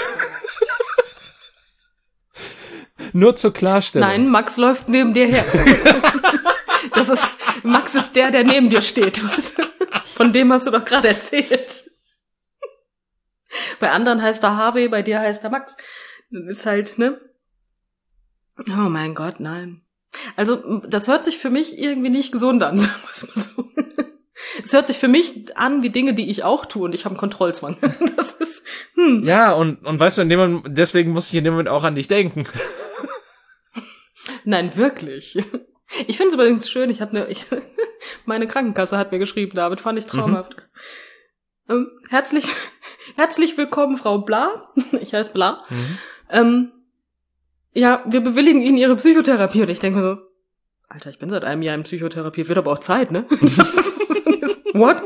Nur zur Klarstellung. Nein, Max läuft neben dir her. Das ist, Max ist der, der neben dir steht. Von dem hast du doch gerade erzählt. Bei anderen heißt er Harvey, bei dir heißt er Max. Das ist halt, ne? Oh mein Gott, nein. Also, das hört sich für mich irgendwie nicht gesund an, sagen wir es mal so. Es hört sich für mich an wie Dinge, die ich auch tue und ich habe einen Kontrollzwang. Das ist, hm. Ja, und, und weißt du, in dem Moment, deswegen muss ich in dem Moment auch an dich denken. Nein, wirklich. Ich finde es übrigens schön, ich habe eine, ich, meine Krankenkasse hat mir geschrieben, David, fand ich traumhaft. Mhm. Ähm, herzlich, herzlich willkommen, Frau Bla. Ich heiße Bla. Mhm. Ähm, ja, wir bewilligen Ihnen Ihre Psychotherapie. Und ich denke mir so, Alter, ich bin seit einem Jahr in Psychotherapie, wird aber auch Zeit, ne? What?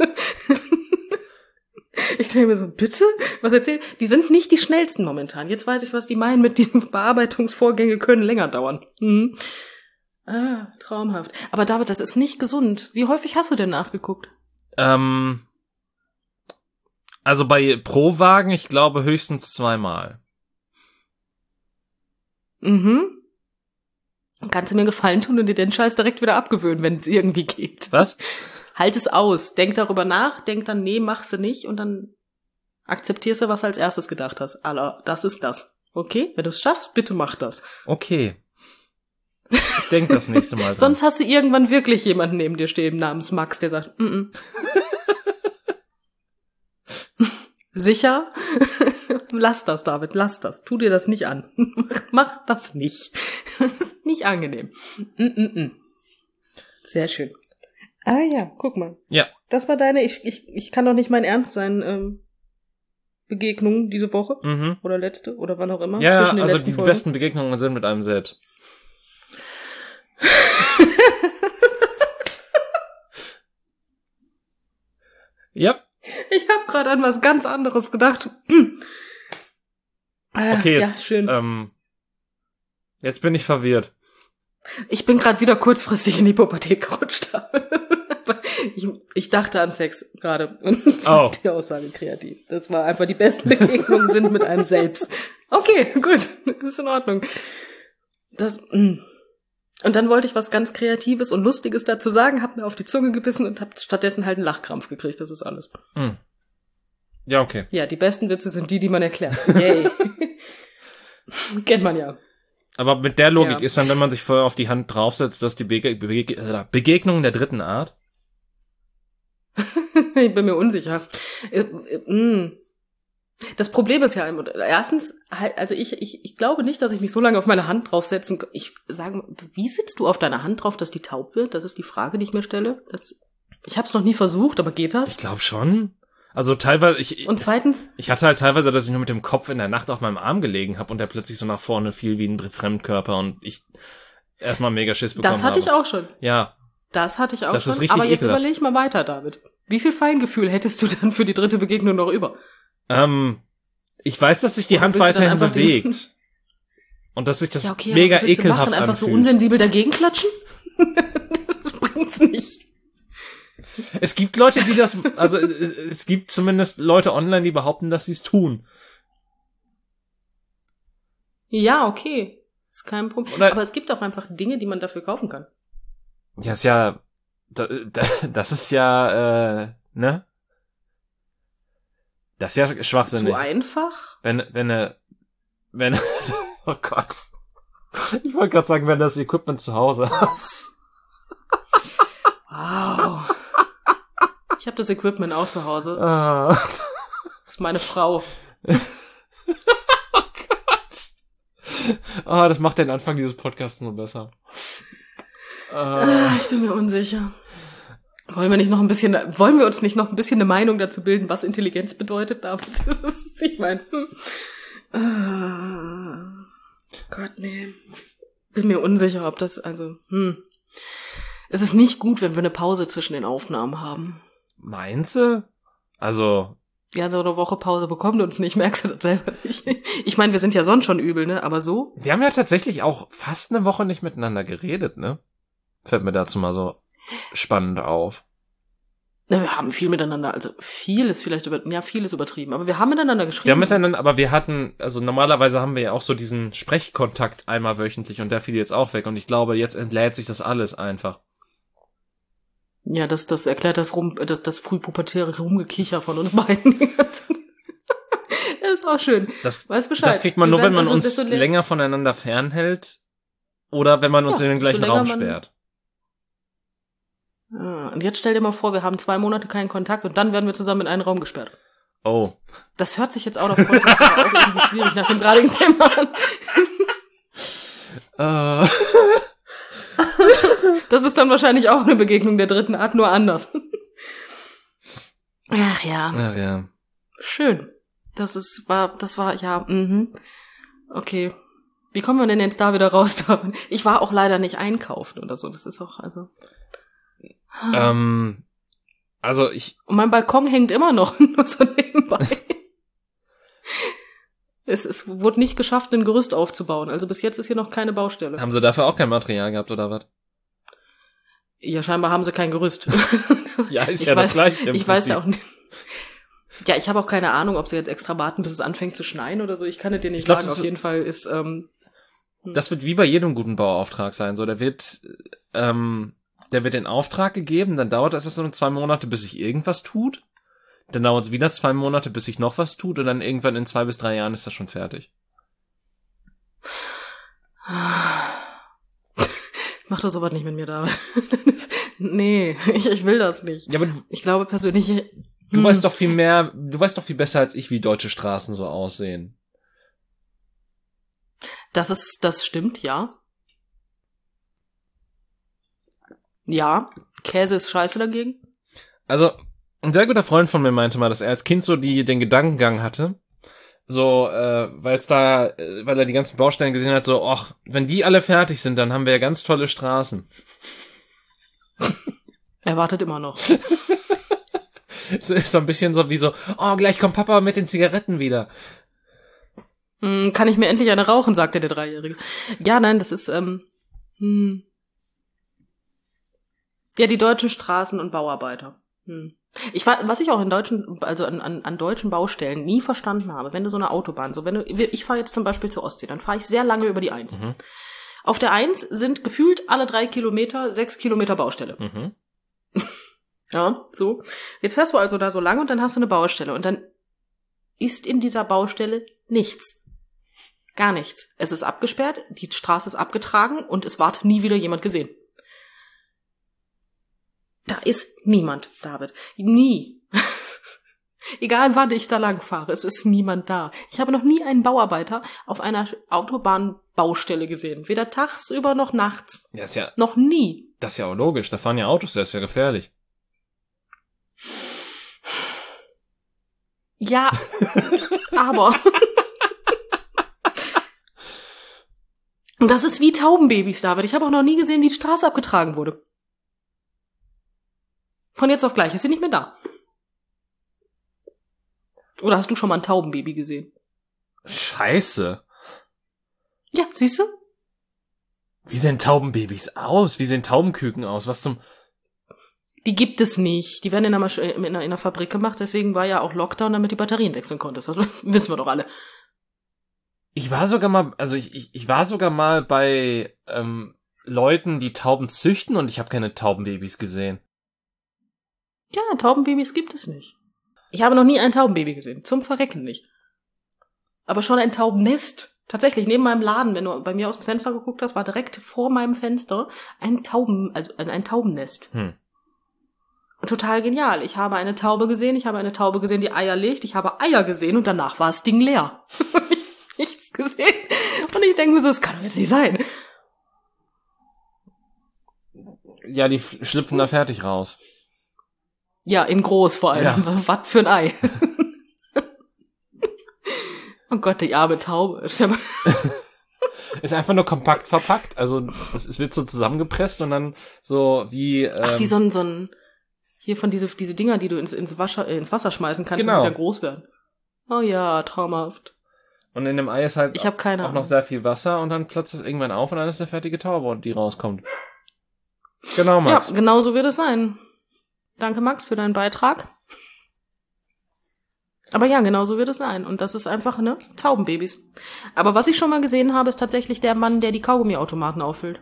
Ich denke mir so, bitte? Was erzählt? Die sind nicht die schnellsten momentan. Jetzt weiß ich, was die meinen mit den Bearbeitungsvorgänge können länger dauern. Mhm. Ah, traumhaft. Aber David, das ist nicht gesund. Wie häufig hast du denn nachgeguckt? Ähm, also bei Pro-Wagen, ich glaube höchstens zweimal. Mhm. Kannst du mir einen Gefallen tun und dir den Scheiß direkt wieder abgewöhnen, wenn es irgendwie geht? Was? Halt es aus. Denk darüber nach, denk dann, nee, machst du nicht und dann akzeptierst du, was du als erstes gedacht hast. Alter, das ist das. Okay? Wenn du es schaffst, bitte mach das. Okay. Ich denke das nächste Mal. Sonst hast du irgendwann wirklich jemanden neben dir stehen namens Max, der sagt, mm, -mm. Sicher? Lass das, David, lass das. Tu dir das nicht an. Mach das nicht. Das ist nicht angenehm. Mm -mm -mm. Sehr schön. Ah ja, guck mal. Ja. Das war deine, ich, ich, ich kann doch nicht mein Ernst sein, ähm, Begegnung diese Woche. Mhm. Oder letzte, oder wann auch immer. Ja, zwischen den also letzten die Folgen. besten Begegnungen sind mit einem selbst. Ja. Ich habe gerade an was ganz anderes gedacht. Okay, jetzt, ja, schön. Ähm, jetzt bin ich verwirrt. Ich bin gerade wieder kurzfristig in die Pubertät gerutscht. ich, ich dachte an Sex gerade und oh. die Aussage kreativ. Das war einfach, die besten Begegnungen sind mit einem selbst. Okay, gut, ist in Ordnung. Das, mh. Und dann wollte ich was ganz Kreatives und Lustiges dazu sagen, hab mir auf die Zunge gebissen und hab stattdessen halt einen Lachkrampf gekriegt. Das ist alles. Mm. Ja, okay. Ja, die besten Witze sind die, die man erklärt. Yay. Kennt man ja. Aber mit der Logik ja. ist dann, wenn man sich vorher auf die Hand draufsetzt, dass die Bege Bege äh, Begegnung der dritten Art? Ich bin mir unsicher. Das Problem ist ja, erstens, also ich, ich, ich glaube nicht, dass ich mich so lange auf meine Hand draufsetzen kann. Ich sage, wie sitzt du auf deiner Hand drauf, dass die taub wird? Das ist die Frage, die ich mir stelle. Das, ich habe es noch nie versucht, aber geht das? Ich glaube schon. Also teilweise, ich, und zweitens, ich hatte halt teilweise, dass ich nur mit dem Kopf in der Nacht auf meinem Arm gelegen habe und der plötzlich so nach vorne fiel wie ein Fremdkörper und ich erstmal mega Schiss bekommen habe. Das hatte habe. ich auch schon. Ja. Das hatte ich auch das schon. Ist richtig aber jetzt ekelhaft. überlege ich mal weiter, David. Wie viel Feingefühl hättest du dann für die dritte Begegnung noch über? Ähm, ich weiß, dass sich die Oder Hand weiterhin bewegt. Und dass sich das ja, okay, mega ekelhaft anfühlt. Machen, einfach so unsensibel dagegen klatschen? Das bringt's nicht. Es gibt Leute, die das, also es gibt zumindest Leute online, die behaupten, dass sie es tun. Ja, okay. Ist kein Problem. Oder, aber es gibt auch einfach Dinge, die man dafür kaufen kann. Ja, ist ja, das ist ja, äh, ne? Das ist ja schwachsinnig. So einfach? Wenn, wenn, wenn, wenn oh Gott. Ich wollte gerade sagen, wenn du das Equipment zu Hause hast. Wow. Ich habe das Equipment auch zu Hause. Ah. Das ist meine Frau. Oh Gott. Ah, oh, das macht den Anfang dieses Podcasts nur besser. Ah. Ich bin mir unsicher. Wollen wir nicht noch ein bisschen, wollen wir uns nicht noch ein bisschen eine Meinung dazu bilden, was Intelligenz bedeutet, David? Das ist, ich meine, hm. ah. Gott, nee. Bin mir unsicher, ob das, also, hm. Es ist nicht gut, wenn wir eine Pause zwischen den Aufnahmen haben. Meinst du? Also... Ja, so eine Woche Pause bekommt uns nicht, merkst du das selber nicht. Ich meine, wir sind ja sonst schon übel, ne? Aber so? Wir haben ja tatsächlich auch fast eine Woche nicht miteinander geredet, ne? Fällt mir dazu mal so spannend auf. Na, wir haben viel miteinander, also viel ist vielleicht über, ja, viel ist übertrieben, aber wir haben miteinander geschrieben. Wir haben miteinander, aber wir hatten, also normalerweise haben wir ja auch so diesen Sprechkontakt einmal wöchentlich und der fiel jetzt auch weg und ich glaube, jetzt entlädt sich das alles einfach. Ja, das, das erklärt das rum, das, das frühpubertäre Rumgekicher von uns beiden. Das ist auch schön. Das, weißt Bescheid. Das kriegt man Wir nur, wenn man also uns desto länger voneinander fernhält oder wenn man uns Ja, in den gleichen desto Raum länger man- sperrt. Ah, und jetzt stell dir mal vor, wir haben zwei Monate keinen Kontakt und dann werden wir zusammen in einen Raum gesperrt. Oh. Das hört sich jetzt auch auf Podcast aber auch irgendwie schwierig nach dem gradigen Thema an. Äh. Das ist dann wahrscheinlich auch eine Begegnung der dritten Art, nur anders. Ach ja. Ach ja. Schön. Das ist, war, das war, ja, mhm. Okay. Wie kommen wir denn jetzt da wieder raus? Ich war auch leider nicht einkaufen oder so. Das ist auch, also. Ähm, also ich... Und mein Balkon hängt immer noch, nur so nebenbei. es, es wurde nicht geschafft, ein Gerüst aufzubauen. Also bis jetzt ist hier noch keine Baustelle. Haben sie dafür auch kein Material gehabt, oder was? Ja, scheinbar haben sie kein Gerüst. Ja, ist ich ja weiß, das Gleiche im Ich weiß Prinzip. ja auch nicht. Ja, ich habe auch keine Ahnung, ob sie jetzt extra warten, bis es anfängt zu schneien oder so. Ich kann es dir nicht Ich glaub, sagen. das Auf ist- jeden Fall ist, ähm, Das wird wie bei jedem guten Bauauftrag sein. So, der wird, ähm, der wird in Auftrag gegeben, dann dauert es erst so zwei Monate, bis sich irgendwas tut. Dann dauert es wieder zwei Monate, bis sich noch was tut und dann irgendwann in zwei bis drei Jahren ist das schon fertig. mach doch sowas nicht mit mir, David. Nee, ich, ich will das nicht. Ja, aber du, Ich glaube persönlich, du hm, weißt doch viel mehr, du weißt doch viel besser als ich, wie deutsche Straßen so aussehen. das ist, das stimmt, ja. Ja, Käse ist scheiße dagegen. Also, ein sehr guter Freund von mir meinte mal, dass er als Kind so die, den Gedankengang hatte, so, äh, weil es da, äh, weil er die ganzen Baustellen gesehen hat, so, ach, wenn die alle fertig sind, dann haben wir ja ganz tolle Straßen. Er wartet immer noch. Es ist so ein bisschen so wie so, oh, gleich kommt Papa mit den Zigaretten wieder. Hm, kann ich mir endlich eine rauchen, sagte der Dreijährige. Ja, nein, das ist, ähm, hm. Ja, die deutschen Straßen- und Bauarbeiter. Hm. Ich war, was ich auch in deutschen, also an, an, an deutschen Baustellen nie verstanden habe, wenn du so eine Autobahn, so wenn du, ich fahre jetzt zum Beispiel zur Ostsee, dann fahre ich sehr lange über die Eins. Mhm. Auf der Eins sind gefühlt alle drei Kilometer sechs Kilometer Baustelle. Mhm. Ja, so. Jetzt fährst du also da so lang und dann hast du eine Baustelle und dann ist in dieser Baustelle nichts. Gar nichts. Es ist abgesperrt, die Straße ist abgetragen und es ward nie wieder jemand gesehen. Da ist niemand, David. Nie. Egal, wann ich da lang fahre, es ist niemand da. Ich habe noch nie einen Bauarbeiter auf einer Autobahnbaustelle gesehen. Weder tagsüber noch nachts. Ja, ist ja, Noch nie. das ist ja auch logisch, da fahren ja Autos, das ist ja gefährlich. Ja, aber... Und das ist wie Taubenbabys, David. Ich habe auch noch nie gesehen, wie die Straße abgetragen wurde. Von jetzt auf gleich ist sie nicht mehr da. Oder hast du schon mal ein Taubenbaby gesehen? Scheiße. Ja, siehst du? Wie sehen Taubenbabys aus? Wie sehen Taubenküken aus? Was zum... Die gibt es nicht. Die werden in einer, Masch- in einer, in einer Fabrik gemacht, deswegen war ja auch Lockdown, damit die Batterien wechseln konntest. Das wissen wir doch alle. Ich war sogar mal, also ich, ich, ich war sogar mal bei ähm, Leuten, die Tauben züchten und ich habe keine Taubenbabys gesehen. Ja, Taubenbabys gibt es nicht. Ich habe noch nie ein Taubenbaby gesehen. Zum Verrecken nicht. Aber schon ein Taubennest. Tatsächlich, neben meinem Laden, wenn du bei mir aus dem Fenster geguckt hast, war direkt vor meinem Fenster ein Tauben, also ein, ein Taubennest. Hm. Total genial. Ich habe eine Taube gesehen, ich habe eine Taube gesehen, die Eier legt, ich habe Eier gesehen und danach war das Ding leer. Nichts gesehen. Und ich denke mir so, das kann doch jetzt nicht sein. Ja, die f- schlüpfen da fertig raus. Ja, in groß vor allem. Ja. Was für ein Ei. Oh Gott, die arme Taube. ist einfach nur kompakt verpackt. Also es, es wird so zusammengepresst und dann so wie ähm, Ach, wie so ein, so ein hier von diese diese Dinger, die du ins ins Wasser äh, ins Wasser schmeißen kannst, genau. Und die dann groß werden. Oh ja, traumhaft. Und in dem Ei ist halt ich hab keine auch Ahnung. noch sehr viel Wasser und dann platzt es irgendwann auf und dann ist eine fertige Taube, die rauskommt. Genau, Max. Ja, genau so wird es sein. Danke, Max, für deinen Beitrag. Aber ja, genau so wird es sein. Und das ist einfach, ne, Taubenbabys. Aber was ich schon mal gesehen habe, ist tatsächlich der Mann, der die Kaugummiautomaten auffüllt.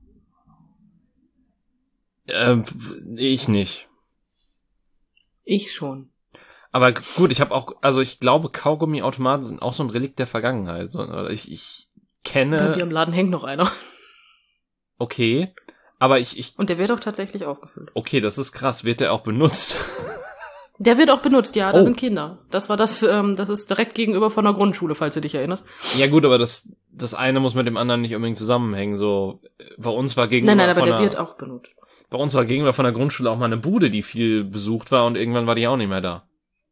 Ähm, ich nicht. Ich schon. Aber gut, ich habe auch, also ich glaube, Kaugummiautomaten sind auch so ein Relikt der Vergangenheit. So, ich, ich kenne... Bei mir im Laden hängt noch einer. Okay, aber ich, ich... Und der wird auch tatsächlich aufgefüllt. Okay, das ist krass. Wird der auch benutzt? Der wird auch benutzt, ja, da Oh. sind Kinder. Das war das, ähm, das ist direkt gegenüber von der Grundschule, falls du dich erinnerst. Ja gut, aber das, das eine muss mit dem anderen nicht unbedingt zusammenhängen. So, bei uns war gegenüber Nein, nein, aber von der der, wird auch benutzt. bei uns war gegenüber von der Grundschule auch mal eine Bude, die viel besucht war und irgendwann war die auch nicht mehr da.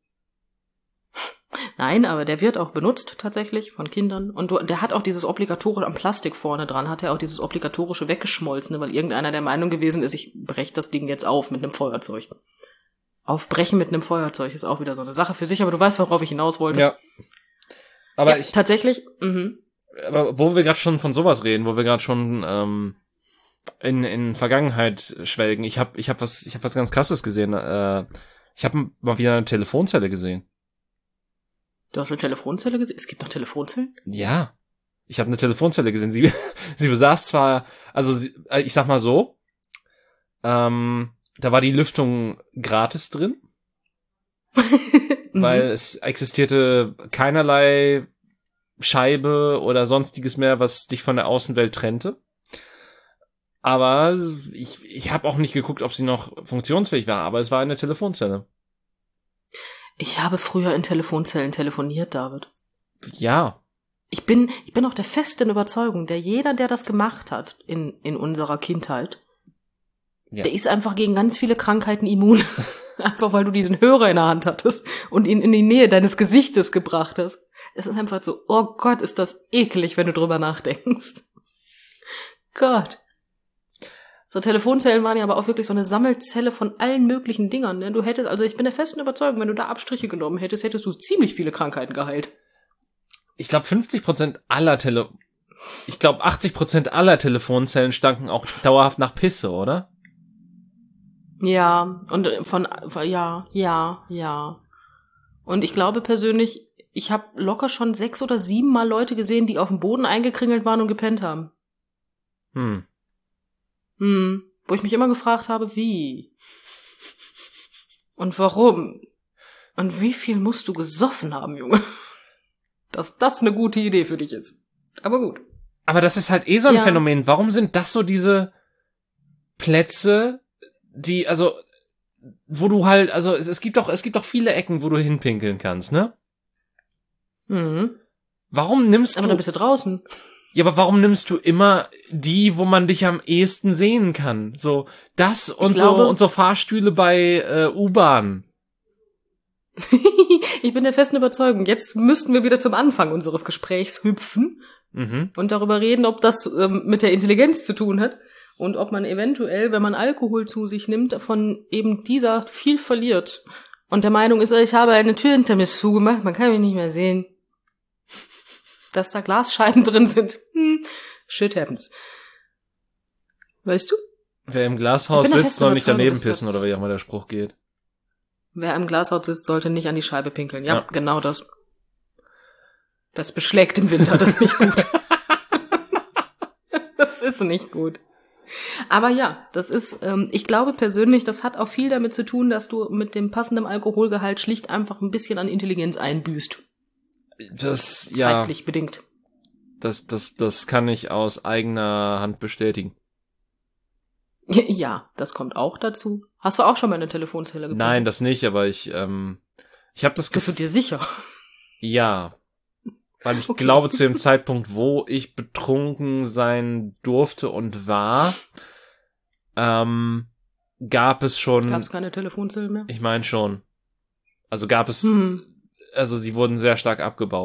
Nein, aber der wird auch benutzt, tatsächlich, von Kindern. Und du, der hat auch dieses obligatorische, am Plastik vorne dran, hat er auch dieses obligatorische weggeschmolzene, weil irgendeiner der Meinung gewesen ist, ich breche das Ding jetzt auf mit einem Feuerzeug. Aufbrechen mit einem Feuerzeug ist auch wieder so eine Sache für sich, aber du weißt, worauf ich hinaus wollte. Ja. Aber ja, ich, tatsächlich, mhm. aber wo wir gerade schon von sowas reden, wo wir gerade schon ähm, in in Vergangenheit schwelgen, ich habe ich habe was ich habe was ganz Krasses gesehen. Äh, ich habe mal wieder eine Telefonzelle gesehen. Du hast eine Telefonzelle gesehen? Es gibt noch Telefonzellen? Ja, ich habe eine Telefonzelle gesehen. Sie sie besaß zwar, also sie, ich sag mal so, ähm, da war die Lüftung gratis drin, weil es existierte keinerlei Scheibe oder sonstiges mehr, was dich von der Außenwelt trennte. Aber ich, ich habe auch nicht geguckt, ob sie noch funktionsfähig war, aber es war eine Telefonzelle. Ich habe früher in Telefonzellen telefoniert, David. Ja. Ich bin, ich bin auch der festen Überzeugung, der jeder, der das gemacht hat in, in unserer Kindheit, ja. Der ist einfach gegen ganz viele Krankheiten immun. Einfach weil du diesen Hörer in der Hand hattest und ihn in die Nähe deines Gesichtes gebracht hast. Es ist einfach so, oh Gott, ist das eklig, wenn du drüber nachdenkst. Gott. So Telefonzellen waren ja aber auch wirklich so eine Sammelzelle von allen möglichen Dingern. Ne? Du hättest, also ich bin der festen Überzeugung, wenn du da Abstriche genommen hättest, hättest du ziemlich viele Krankheiten geheilt. Ich glaube, fünfzig Prozent aller Tele... Ich glaube, achtzig Prozent aller Telefonzellen stanken auch dauerhaft nach Pisse, oder? Ja, und von, von ja, ja, ja. Und ich glaube persönlich, ich habe locker schon sechs oder sieben Mal Leute gesehen, die auf dem Boden eingekringelt waren und gepennt haben. Hm. Hm. Wo ich mich immer gefragt habe, wie? Und warum? Und wie viel musst du gesoffen haben, Junge? Dass das eine gute Idee für dich ist. Aber gut. Aber das ist halt eh so ein ja. Phänomen. Warum sind das so diese Plätze, die, also, wo du halt, also es, es gibt doch, es gibt doch viele Ecken, wo du hinpinkeln kannst, ne? Mhm. Warum nimmst aber du... dann bist du draußen. Ja, aber warum nimmst du immer die, wo man dich am ehesten sehen kann? So, das und ich glaube, so und so Fahrstühle bei äh, U-Bahn. Ich bin der festen Überzeugung, jetzt müssten wir wieder zum Anfang unseres Gesprächs hüpfen Mhm. und darüber reden, ob das ähm, mit der Intelligenz zu tun hat. Und ob man eventuell, wenn man Alkohol zu sich nimmt, von eben dieser viel verliert. Und der Meinung ist, ich habe eine Tür hinter mir zugemacht, man kann mich nicht mehr sehen. Dass da Glasscheiben drin sind. Hm, shit happens. Weißt du? Wer im Glashaus sitzt, soll nicht daneben pissen, oder wie auch mal der Spruch geht. Wer im Glashaus sitzt, sollte nicht an die Scheibe pinkeln. Ja, Ja. genau das. Das beschlägt im Winter, das ist nicht gut. Das ist nicht gut. Aber ja, das ist, ähm, ich glaube persönlich, das hat auch viel damit zu tun, dass du mit dem passenden Alkoholgehalt schlicht einfach ein bisschen an Intelligenz einbüßt. Das, ja, Zeitlich bedingt. das, das, das kann ich aus eigener Hand bestätigen. Ja, das kommt auch dazu. Hast du auch schon mal eine Telefonzelle gefunden? Nein, das nicht, aber ich, ähm, ich habe das Bist du dir sicher? Ja, weil ich Okay. glaube, zu dem Zeitpunkt, wo ich betrunken sein durfte und war, ähm, gab es schon... Gab es keine Telefonzelle mehr? Ich meine schon. Also gab es... Hm. Also sie wurden sehr stark abgebaut.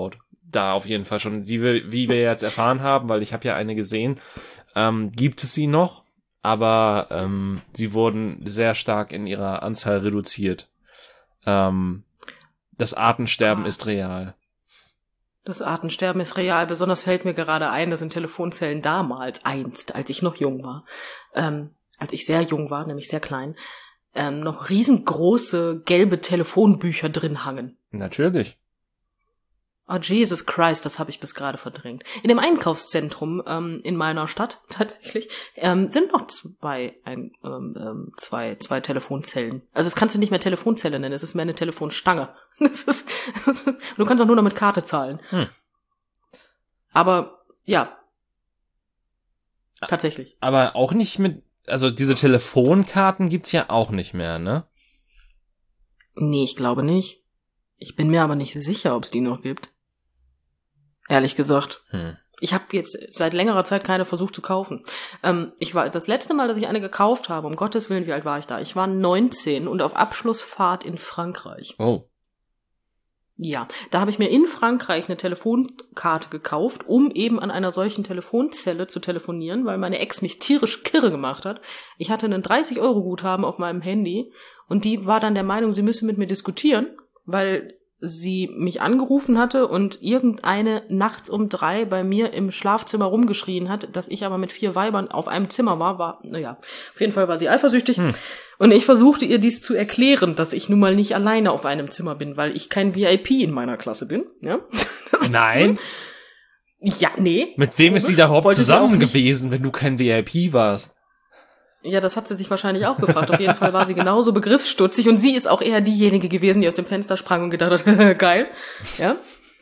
da auf jeden Fall schon, wie wir, wie wir jetzt erfahren haben, weil ich habe ja eine gesehen, ähm, gibt es sie noch, aber ähm, sie wurden sehr stark in ihrer Anzahl reduziert. Ähm, das Artensterben Gott. ist real. Das Artensterben ist real. Besonders fällt mir gerade ein, das sind Telefonzellen damals, einst, als ich noch jung war, ähm, als ich sehr jung war, nämlich sehr klein, ähm, noch riesengroße gelbe Telefonbücher drin hangen. Natürlich. Oh, Jesus Christ, das habe ich bis gerade verdrängt. In dem Einkaufszentrum ähm, in meiner Stadt tatsächlich ähm, sind noch zwei, ein, ähm, ähm, zwei, zwei Telefonzellen. Also das kannst du nicht mehr Telefonzelle nennen, es ist mehr eine Telefonstange. Das ist, das ist, du kannst auch nur noch mit Karte zahlen. Hm. Aber ja, tatsächlich. Aber auch nicht mit, also diese Telefonkarten gibt's ja auch nicht mehr, ne? Nee, ich glaube nicht. Ich bin mir aber nicht sicher, ob es die noch gibt. Ehrlich gesagt. Hm. Ich habe jetzt seit längerer Zeit keine versucht zu kaufen. Ähm, ich war das letzte Mal, dass ich eine gekauft habe, um Gottes Willen, wie alt war ich da? Ich war neunzehn und auf Abschlussfahrt in Frankreich. Oh. Ja, da habe ich mir in Frankreich eine Telefonkarte gekauft, um eben an einer solchen Telefonzelle zu telefonieren, weil meine Ex mich tierisch kirre gemacht hat. Ich hatte einen dreißig-Euro-Guthaben auf meinem Handy und die war dann der Meinung, sie müsse mit mir diskutieren, weil sie mich angerufen hatte und irgendeine nachts um drei bei mir im Schlafzimmer rumgeschrien hat, dass ich aber mit vier Weibern auf einem Zimmer war, war, naja, auf jeden Fall war sie eifersüchtig. Hm. Und ich versuchte ihr dies zu erklären, dass ich nun mal nicht alleine auf einem Zimmer bin, weil ich kein V I P in meiner Klasse bin. Ja? Nein? Ja, nee. Mit wem ist sie da überhaupt zusammen gewesen, wenn du kein V I P warst? Ja, das hat sie sich wahrscheinlich auch gefragt. Auf jeden Fall war sie genauso begriffsstutzig und sie ist auch eher diejenige gewesen, die aus dem Fenster sprang und gedacht hat, geil. Ja.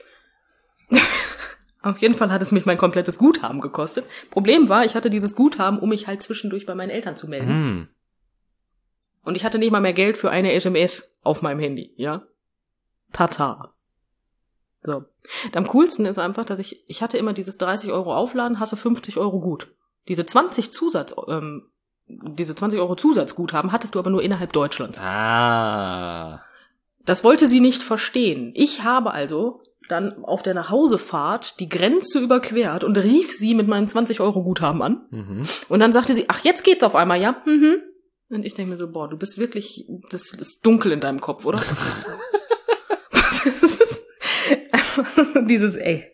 Auf jeden Fall hat es mich mein komplettes Guthaben gekostet. Problem war, ich hatte dieses Guthaben, um mich halt zwischendurch bei meinen Eltern zu melden. Mm. Und ich hatte nicht mal mehr Geld für eine S M S auf meinem Handy, ja. Tata. So. Am coolsten ist einfach, dass ich, ich hatte immer dieses dreißig Euro Aufladen, hasse fünfzig Euro gut. Diese zwanzig Zusatz, ähm, diese zwanzig Euro Zusatzguthaben hattest du aber nur innerhalb Deutschlands. Ah. Das wollte sie nicht verstehen. Ich habe also dann auf der Nachhausefahrt die Grenze überquert und rief sie mit meinem zwanzig Euro Guthaben an. Mhm. Und dann sagte sie, ach, jetzt geht's auf einmal, ja? Mhm. Und ich denke mir so, boah, du bist wirklich, das ist dunkel in deinem Kopf, oder? Dieses, ey.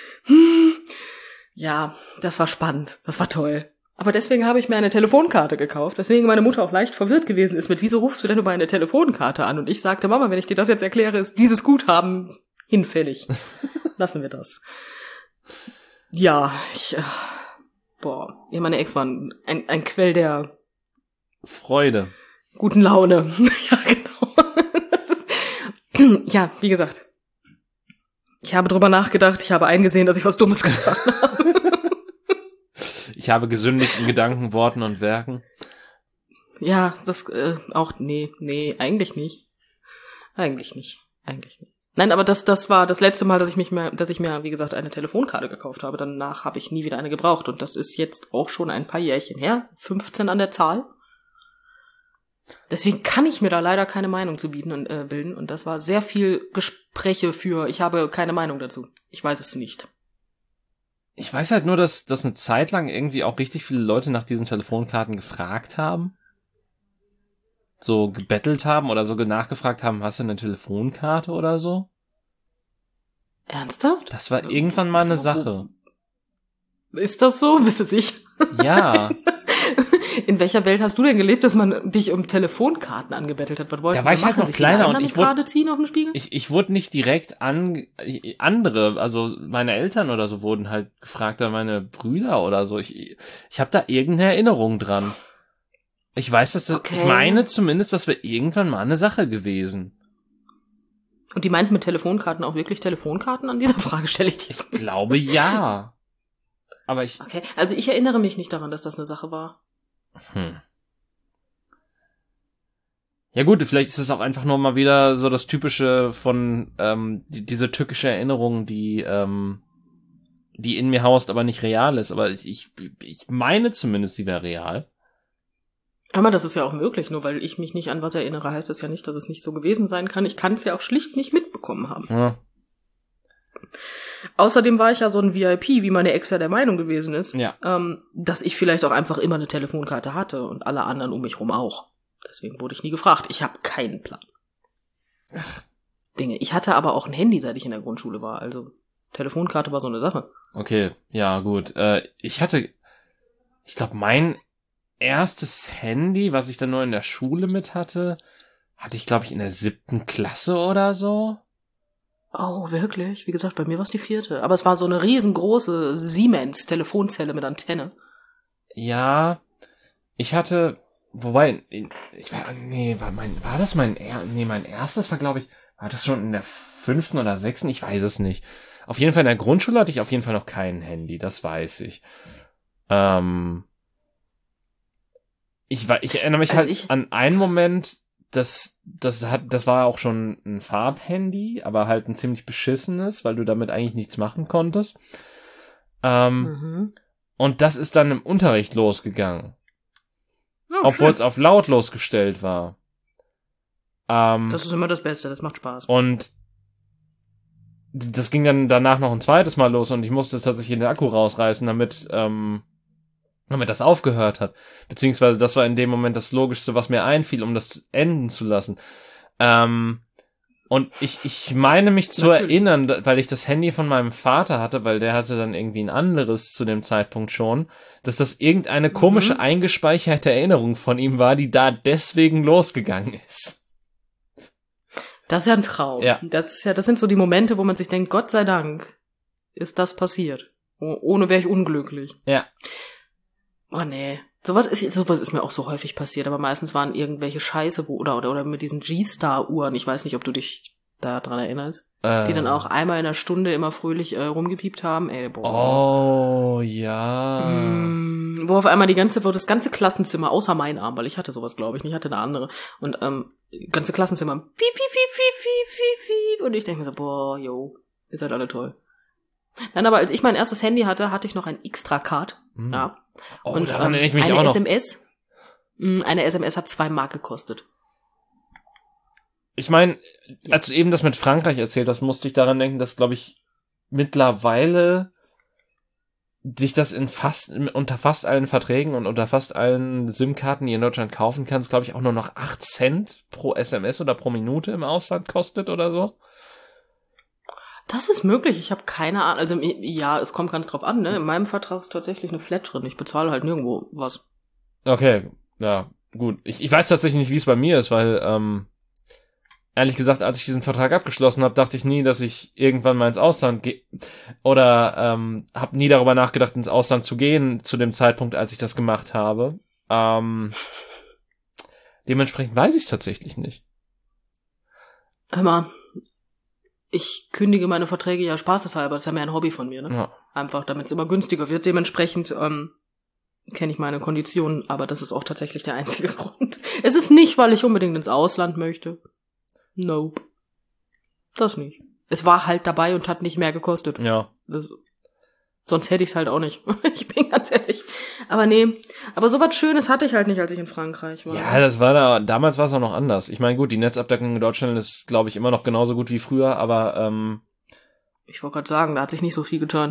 Ja, das war spannend, das war toll. Aber deswegen habe ich mir eine Telefonkarte gekauft, weswegen meine Mutter auch leicht verwirrt gewesen ist mit, wieso rufst du denn über eine Telefonkarte an? Und ich sagte, Mama, wenn ich dir das jetzt erkläre, ist dieses Guthaben hinfällig. Lassen wir das. Ja, ich, äh, boah, ja, meine Ex war ein, ein, ein Quell der Freude. Guten Laune. Ja, genau. Das ist, ja, wie gesagt, ich habe drüber nachgedacht, ich habe eingesehen, dass ich was Dummes getan habe. Ich habe gesündigt in Gedanken, Worten und Werken. Ja, das äh, auch, nee, nee, eigentlich nicht. Eigentlich nicht, eigentlich nicht. Nein, aber das das war das letzte Mal, dass ich mich mehr, dass ich mir, wie gesagt, eine Telefonkarte gekauft habe. Danach habe ich nie wieder eine gebraucht. Und das ist jetzt auch schon ein paar Jährchen her. fünfzehn an der Zahl. Deswegen kann ich mir da leider keine Meinung zu bieten und äh, bilden. Und das war sehr viel Gespräche für, ich habe keine Meinung dazu. Ich weiß es nicht. Ich weiß halt nur, dass, dass eine Zeit lang irgendwie auch richtig viele Leute nach diesen Telefonkarten gefragt haben. So gebettelt haben oder so nachgefragt haben, hast du eine Telefonkarte oder so? Ernsthaft? Das war irgendwann mal eine Sache. Ist das so? Bist du sicher? Ja. In welcher Welt hast du denn gelebt, dass man dich um Telefonkarten angebettelt hat? Was wollten da war ich halt noch kleiner und ich wurde, ziehen auf dem Spiegel? Ich, ich wurde nicht direkt an andere, also meine Eltern oder so wurden halt gefragt, oder meine Brüder oder so. Ich, ich habe da irgendeine Erinnerung dran. Ich weiß, dass das, okay. Ich meine zumindest, das wäre irgendwann mal eine Sache gewesen. Und die meinten mit Telefonkarten auch wirklich Telefonkarten? An dieser Frage stelle ich dir. Ich glaube, ja. Aber ich... Okay, also ich erinnere mich nicht daran, dass das eine Sache war. Hm. Ja gut, vielleicht ist es auch einfach nur mal wieder so das Typische von, ähm, die, diese tückische Erinnerung, die, ähm, die in mir haust, aber nicht real ist. Aber ich, ich, ich meine zumindest, sie wäre real. Aber das ist ja auch möglich, nur weil ich mich nicht an was erinnere, heißt das ja nicht, dass es nicht so gewesen sein kann. Ich kann es ja auch schlicht nicht mitbekommen haben. Ja. Außerdem war ich ja so ein V I P, wie meine Ex ja der Meinung gewesen ist, Ja. ähm, dass ich vielleicht auch einfach immer eine Telefonkarte hatte und alle anderen um mich rum auch. Deswegen wurde ich nie gefragt. Ich habe keinen Plan. Ach, Dinge. Ich hatte aber auch ein Handy, seit ich in der Grundschule war. Also Telefonkarte war so eine Sache. Okay, ja, gut. Äh, ich hatte, ich glaube, mein erstes Handy, was ich dann nur in der Schule mit hatte, hatte ich, glaube ich, in der siebten Klasse oder so. Oh, wirklich? Wie gesagt, bei mir war es die vierte. Aber es war so eine riesengroße Siemens-Telefonzelle mit Antenne. Ja, ich hatte, wobei, ich war, nee, war mein, war das mein, er, nee, mein erstes war, glaube ich, war das schon in der fünften oder sechsten? Ich weiß es nicht. Auf jeden Fall in der Grundschule hatte ich auf jeden Fall noch kein Handy, das weiß ich. Ähm, ich war, ich erinnere mich Als halt ich- an einen Moment, das, das hat, das war auch schon ein Farbhandy, aber halt ein ziemlich beschissenes, weil du damit eigentlich nichts machen konntest. Ähm, Mhm. und das ist dann im Unterricht losgegangen. Ja, Obwohl es schön. auf lautlos gestellt war. Ähm, Das ist immer das Beste, das macht Spaß. und das ging dann danach noch ein zweites Mal los und ich musste tatsächlich den Akku rausreißen, damit, ähm, damit das aufgehört hat. Beziehungsweise das war in dem Moment das Logischste, was mir einfiel, um das enden zu lassen. Ähm, und ich, ich meine mich zu Natürlich. erinnern, da- weil ich das Handy von meinem Vater hatte, weil der hatte dann irgendwie ein anderes zu dem Zeitpunkt schon, dass das irgendeine komische Mhm. eingespeicherte Erinnerung von ihm war, die da deswegen losgegangen ist. Das ist ja ein Traum. Ja. Das ist ja, das sind so die Momente, wo man sich denkt, Gott sei Dank ist das passiert. Oh, ohne wäre ich unglücklich. Ja. Oh nee. Sowas ist, sowas ist mir auch so häufig passiert, aber meistens waren irgendwelche Scheiße, wo, oder, oder, oder mit diesen G-Star-Uhren, ich weiß nicht, ob du dich da dran erinnerst, Äh, die dann auch einmal in der Stunde immer fröhlich äh, rumgepiept haben. Ey, boah. Oh, ja. Mm, wo auf einmal die ganze, wo das ganze Klassenzimmer, außer mein Arm, weil ich hatte sowas, glaube ich nicht, ich hatte eine andere. Und ähm, ganze Klassenzimmer, piep, piep, piep, piep, piep, piep, piep. Und ich denke mir so, boah, yo, ihr seid alle toll. Nein, aber als ich mein erstes Handy hatte, hatte ich noch ein Extra-Card. Hm. Ja. Oh, Und daran ähm, erinnere ich mich eine auch noch. S M S, mh, eine S M S hat zwei Mark gekostet. Ich meine, als du eben das mit Frankreich erzählt hast, musste ich daran denken, dass, glaube ich, mittlerweile sich das in fast, unter fast allen Verträgen und unter fast allen SIM-Karten, die in Deutschland kaufen kannst, glaube ich, auch nur noch acht Cent pro S M S oder pro Minute im Ausland kostet oder so. Das ist möglich, ich habe keine Ahnung. Also ja, es kommt ganz drauf an, ne? In meinem Vertrag ist tatsächlich eine Flat drin. Ich bezahle halt nirgendwo was. Okay, ja, gut. Ich, ich weiß tatsächlich nicht, wie es bei mir ist, weil, ähm, ehrlich gesagt, als ich diesen Vertrag abgeschlossen habe, dachte ich nie, dass ich irgendwann mal ins Ausland gehe. Oder ähm, habe nie darüber nachgedacht, ins Ausland zu gehen, zu dem Zeitpunkt, als ich das gemacht habe. Ähm, dementsprechend weiß ich es tatsächlich nicht. Hör mal, ich kündige meine Verträge ja spaßeshalber, das ist ja mehr ein Hobby von mir, ne? Ja. Einfach, damit es immer günstiger wird. Dementsprechend ähm, kenne ich meine Konditionen, aber das ist auch tatsächlich der einzige Grund. Es ist nicht, weil ich unbedingt ins Ausland möchte. Nope. Das nicht. Es war halt dabei und hat nicht mehr gekostet. Ja. Das, sonst hätte ich es halt auch nicht. Ich bin ganz ehrlich. Aber nee, aber so was Schönes hatte ich halt nicht, als ich in Frankreich war. Ja, das war da, damals war es auch noch anders. Ich meine, gut, die Netzabdeckung in Deutschland ist, glaube ich, immer noch genauso gut wie früher, aber ähm, Ich wollte gerade sagen, da hat sich nicht so viel getan.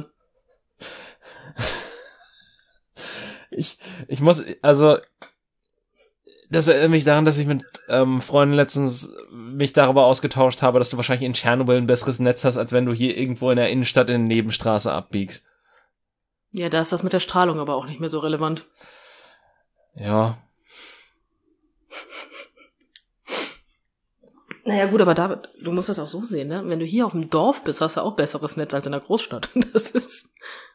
ich, ich muss, also, das erinnert mich daran, dass ich mit ähm, Freunden letztens mich darüber ausgetauscht habe, dass du wahrscheinlich in Tschernobyl ein besseres Netz hast, als wenn du hier irgendwo in der Innenstadt in eine Nebenstraße abbiegst. Ja, da ist das mit der Strahlung aber auch nicht mehr so relevant. Ja. Naja gut, aber David, du musst das auch so sehen, ne? Wenn du hier auf dem Dorf bist, hast du auch besseres Netz als in der Großstadt. Das ist...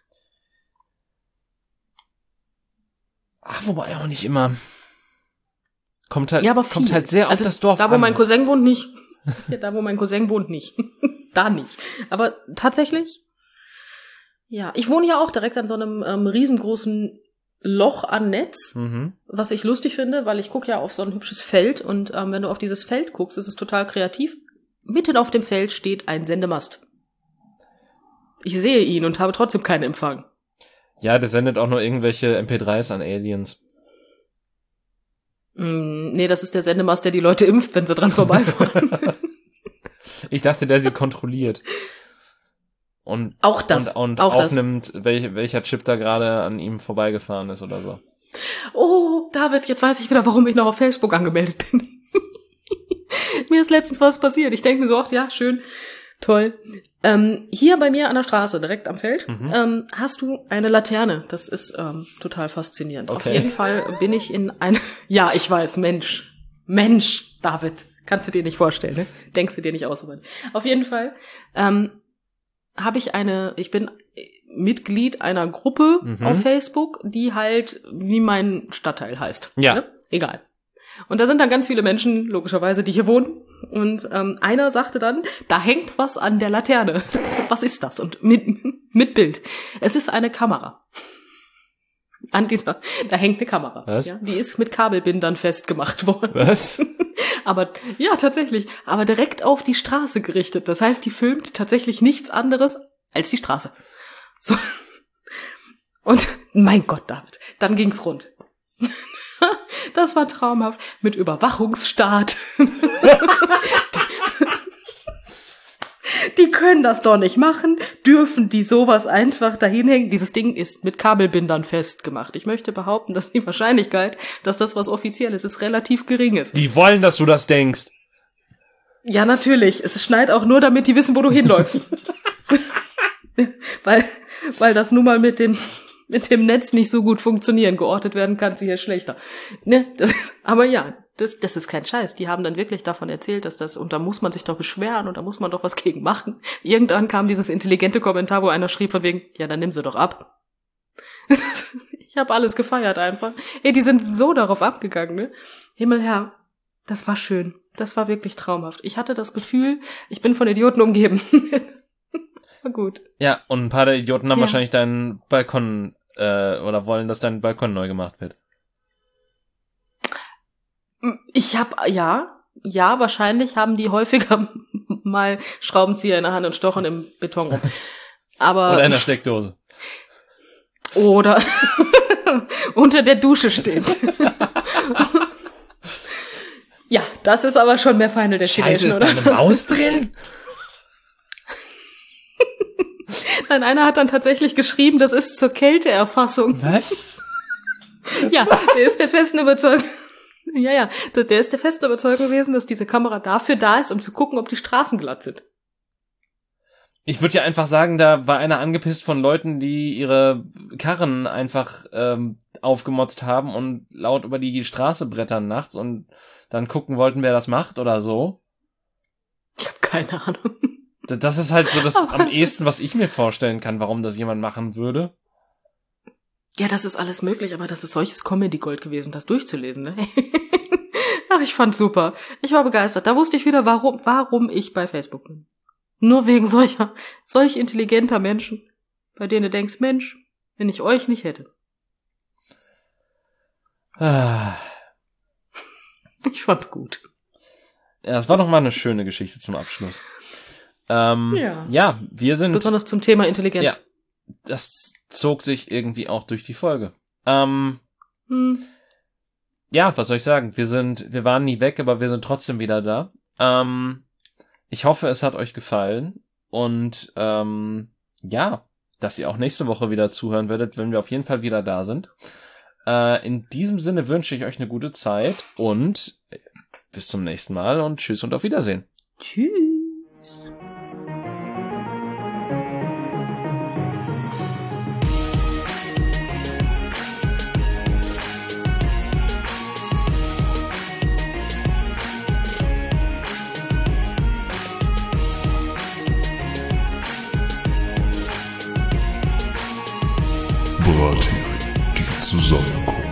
Ach, wobei auch nicht immer. Kommt halt, Ja, aber kommt viel. halt sehr auf Also das Dorf da, wo an. mein Cousin wohnt, nicht. Ja, da, wo mein Cousin wohnt, nicht. Da nicht. Aber tatsächlich, ja, ich wohne ja auch direkt an so einem ähm, riesengroßen Loch an Netz, Mhm. was ich lustig finde, weil ich gucke ja auf so ein hübsches Feld und ähm, wenn du auf dieses Feld guckst, ist es total kreativ. Mitten auf dem Feld steht ein Sendemast. Ich sehe ihn und habe trotzdem keinen Empfang. Ja, der sendet auch nur irgendwelche M P dreis an Aliens. Mm, nee, das ist der Sendemast, der die Leute impft, wenn sie dran vorbeifahren. Ich dachte, der sie kontrolliert. und auch das, und, und auch aufnimmt, das. Welch, welcher Chip da gerade an ihm vorbeigefahren ist oder so. Oh, David, jetzt weiß ich wieder, warum ich noch auf Facebook angemeldet bin. Mir ist letztens was passiert. Ich denke mir so, ach ja, schön, toll. Ähm, hier bei mir an der Straße, direkt am Feld, mhm. ähm, hast du eine Laterne. Das ist ähm, total faszinierend. Okay. Auf jeden Fall bin ich in eine... Ja, ich weiß, Mensch. Mensch, David. Kannst du dir nicht vorstellen, ne? Denkst du dir nicht aus. Aber auf jeden Fall ähm, habe ich eine... Ich bin Mitglied einer Gruppe mhm. auf Facebook, die halt wie mein Stadtteil heißt. Ja. Ne? Egal. Und da sind dann ganz viele Menschen, logischerweise, die hier wohnen. Und ähm, einer sagte dann, da hängt was an der Laterne. Was ist das? Und mit, mit Bild. Es ist eine Kamera. An dieser, da hängt eine Kamera. Was? Ja, die ist mit Kabelbindern festgemacht worden. Was? Aber, ja, tatsächlich. Aber direkt auf die Straße gerichtet. Das heißt, die filmt tatsächlich nichts anderes als die Straße. So. Und, mein Gott, David, dann ging's rund. Das war traumhaft. Mit Überwachungsstaat. Die können das doch nicht machen. Dürfen die sowas einfach dahin hängen? Dieses Ding ist mit Kabelbindern festgemacht. Ich möchte behaupten, dass die Wahrscheinlichkeit, dass das was Offizielles ist, relativ gering ist. Die wollen, dass du das denkst. Ja, natürlich. Es schneit auch nur, damit die wissen, wo du hinläufst. weil, weil das nun mal mit den... mit dem Netz nicht so gut funktionieren. Geortet werden kann sie hier schlechter. Ne? Das ist, aber ja, das, das ist kein Scheiß. Die haben dann wirklich davon erzählt, dass das, und da muss man sich doch beschweren und da muss man doch was gegen machen. Irgendwann kam dieses intelligente Kommentar, wo einer schrieb von wegen, ja, dann nimm sie doch ab. Ich habe alles gefeiert einfach. Ey, die sind so darauf abgegangen, ne? Himmelherr, das war schön. Das war wirklich traumhaft. Ich hatte das Gefühl, ich bin von Idioten umgeben. War gut. Ja, und ein paar der Idioten haben ja. wahrscheinlich deinen Balkon äh, oder wollen, dass dein Balkon neu gemacht wird. Ich hab, ja, ja, wahrscheinlich haben die häufiger mal Schraubenzieher in der Hand und stochen im Beton rum. Aber oder in der Steckdose. Oder unter der Dusche steht. Ja, das ist aber schon mehr Final Destination, oder? Scheiße, ist da eine Maus drin? Nein, einer hat dann tatsächlich geschrieben, das ist zur Kälteerfassung. Was? Ja, der ist der festen Überzeugung. Ja, ja, der ist der festen Überzeugung gewesen, dass diese Kamera dafür da ist, um zu gucken, ob die Straßen glatt sind. Ich würde ja einfach sagen, da war einer angepisst von Leuten, die ihre Karren einfach ähm, aufgemotzt haben und laut über die Straße brettern nachts und dann gucken wollten, wer das macht oder so. Ich habe keine Ahnung. Das ist halt so das Aber am ehesten, was ich mir vorstellen kann, warum das jemand machen würde. Ja, das ist alles möglich, aber das ist solches Comedy-Gold gewesen, das durchzulesen, ne? Ach, ich fand's super. Ich war begeistert. Da wusste ich wieder, warum, warum ich bei Facebook bin. Nur wegen solcher, solch intelligenter Menschen, bei denen du denkst, Mensch, wenn ich euch nicht hätte. Ah. Ich fand's gut. Ja, es war doch mal eine schöne Geschichte zum Abschluss. Ähm, ja. ja, wir sind... Besonders zum Thema Intelligenz. Ja, das zog sich irgendwie auch durch die Folge. Ähm, hm. Ja, was soll ich sagen? Wir sind, wir waren nie weg, aber wir sind trotzdem wieder da. Ähm, ich hoffe, es hat euch gefallen und ähm, ja, dass ihr auch nächste Woche wieder zuhören werdet, wenn wir auf jeden Fall wieder da sind. Äh, in diesem Sinne wünsche ich euch eine gute Zeit und bis zum nächsten Mal und tschüss und auf Wiedersehen. Tschüss. Brathering, die Zusammenkunft.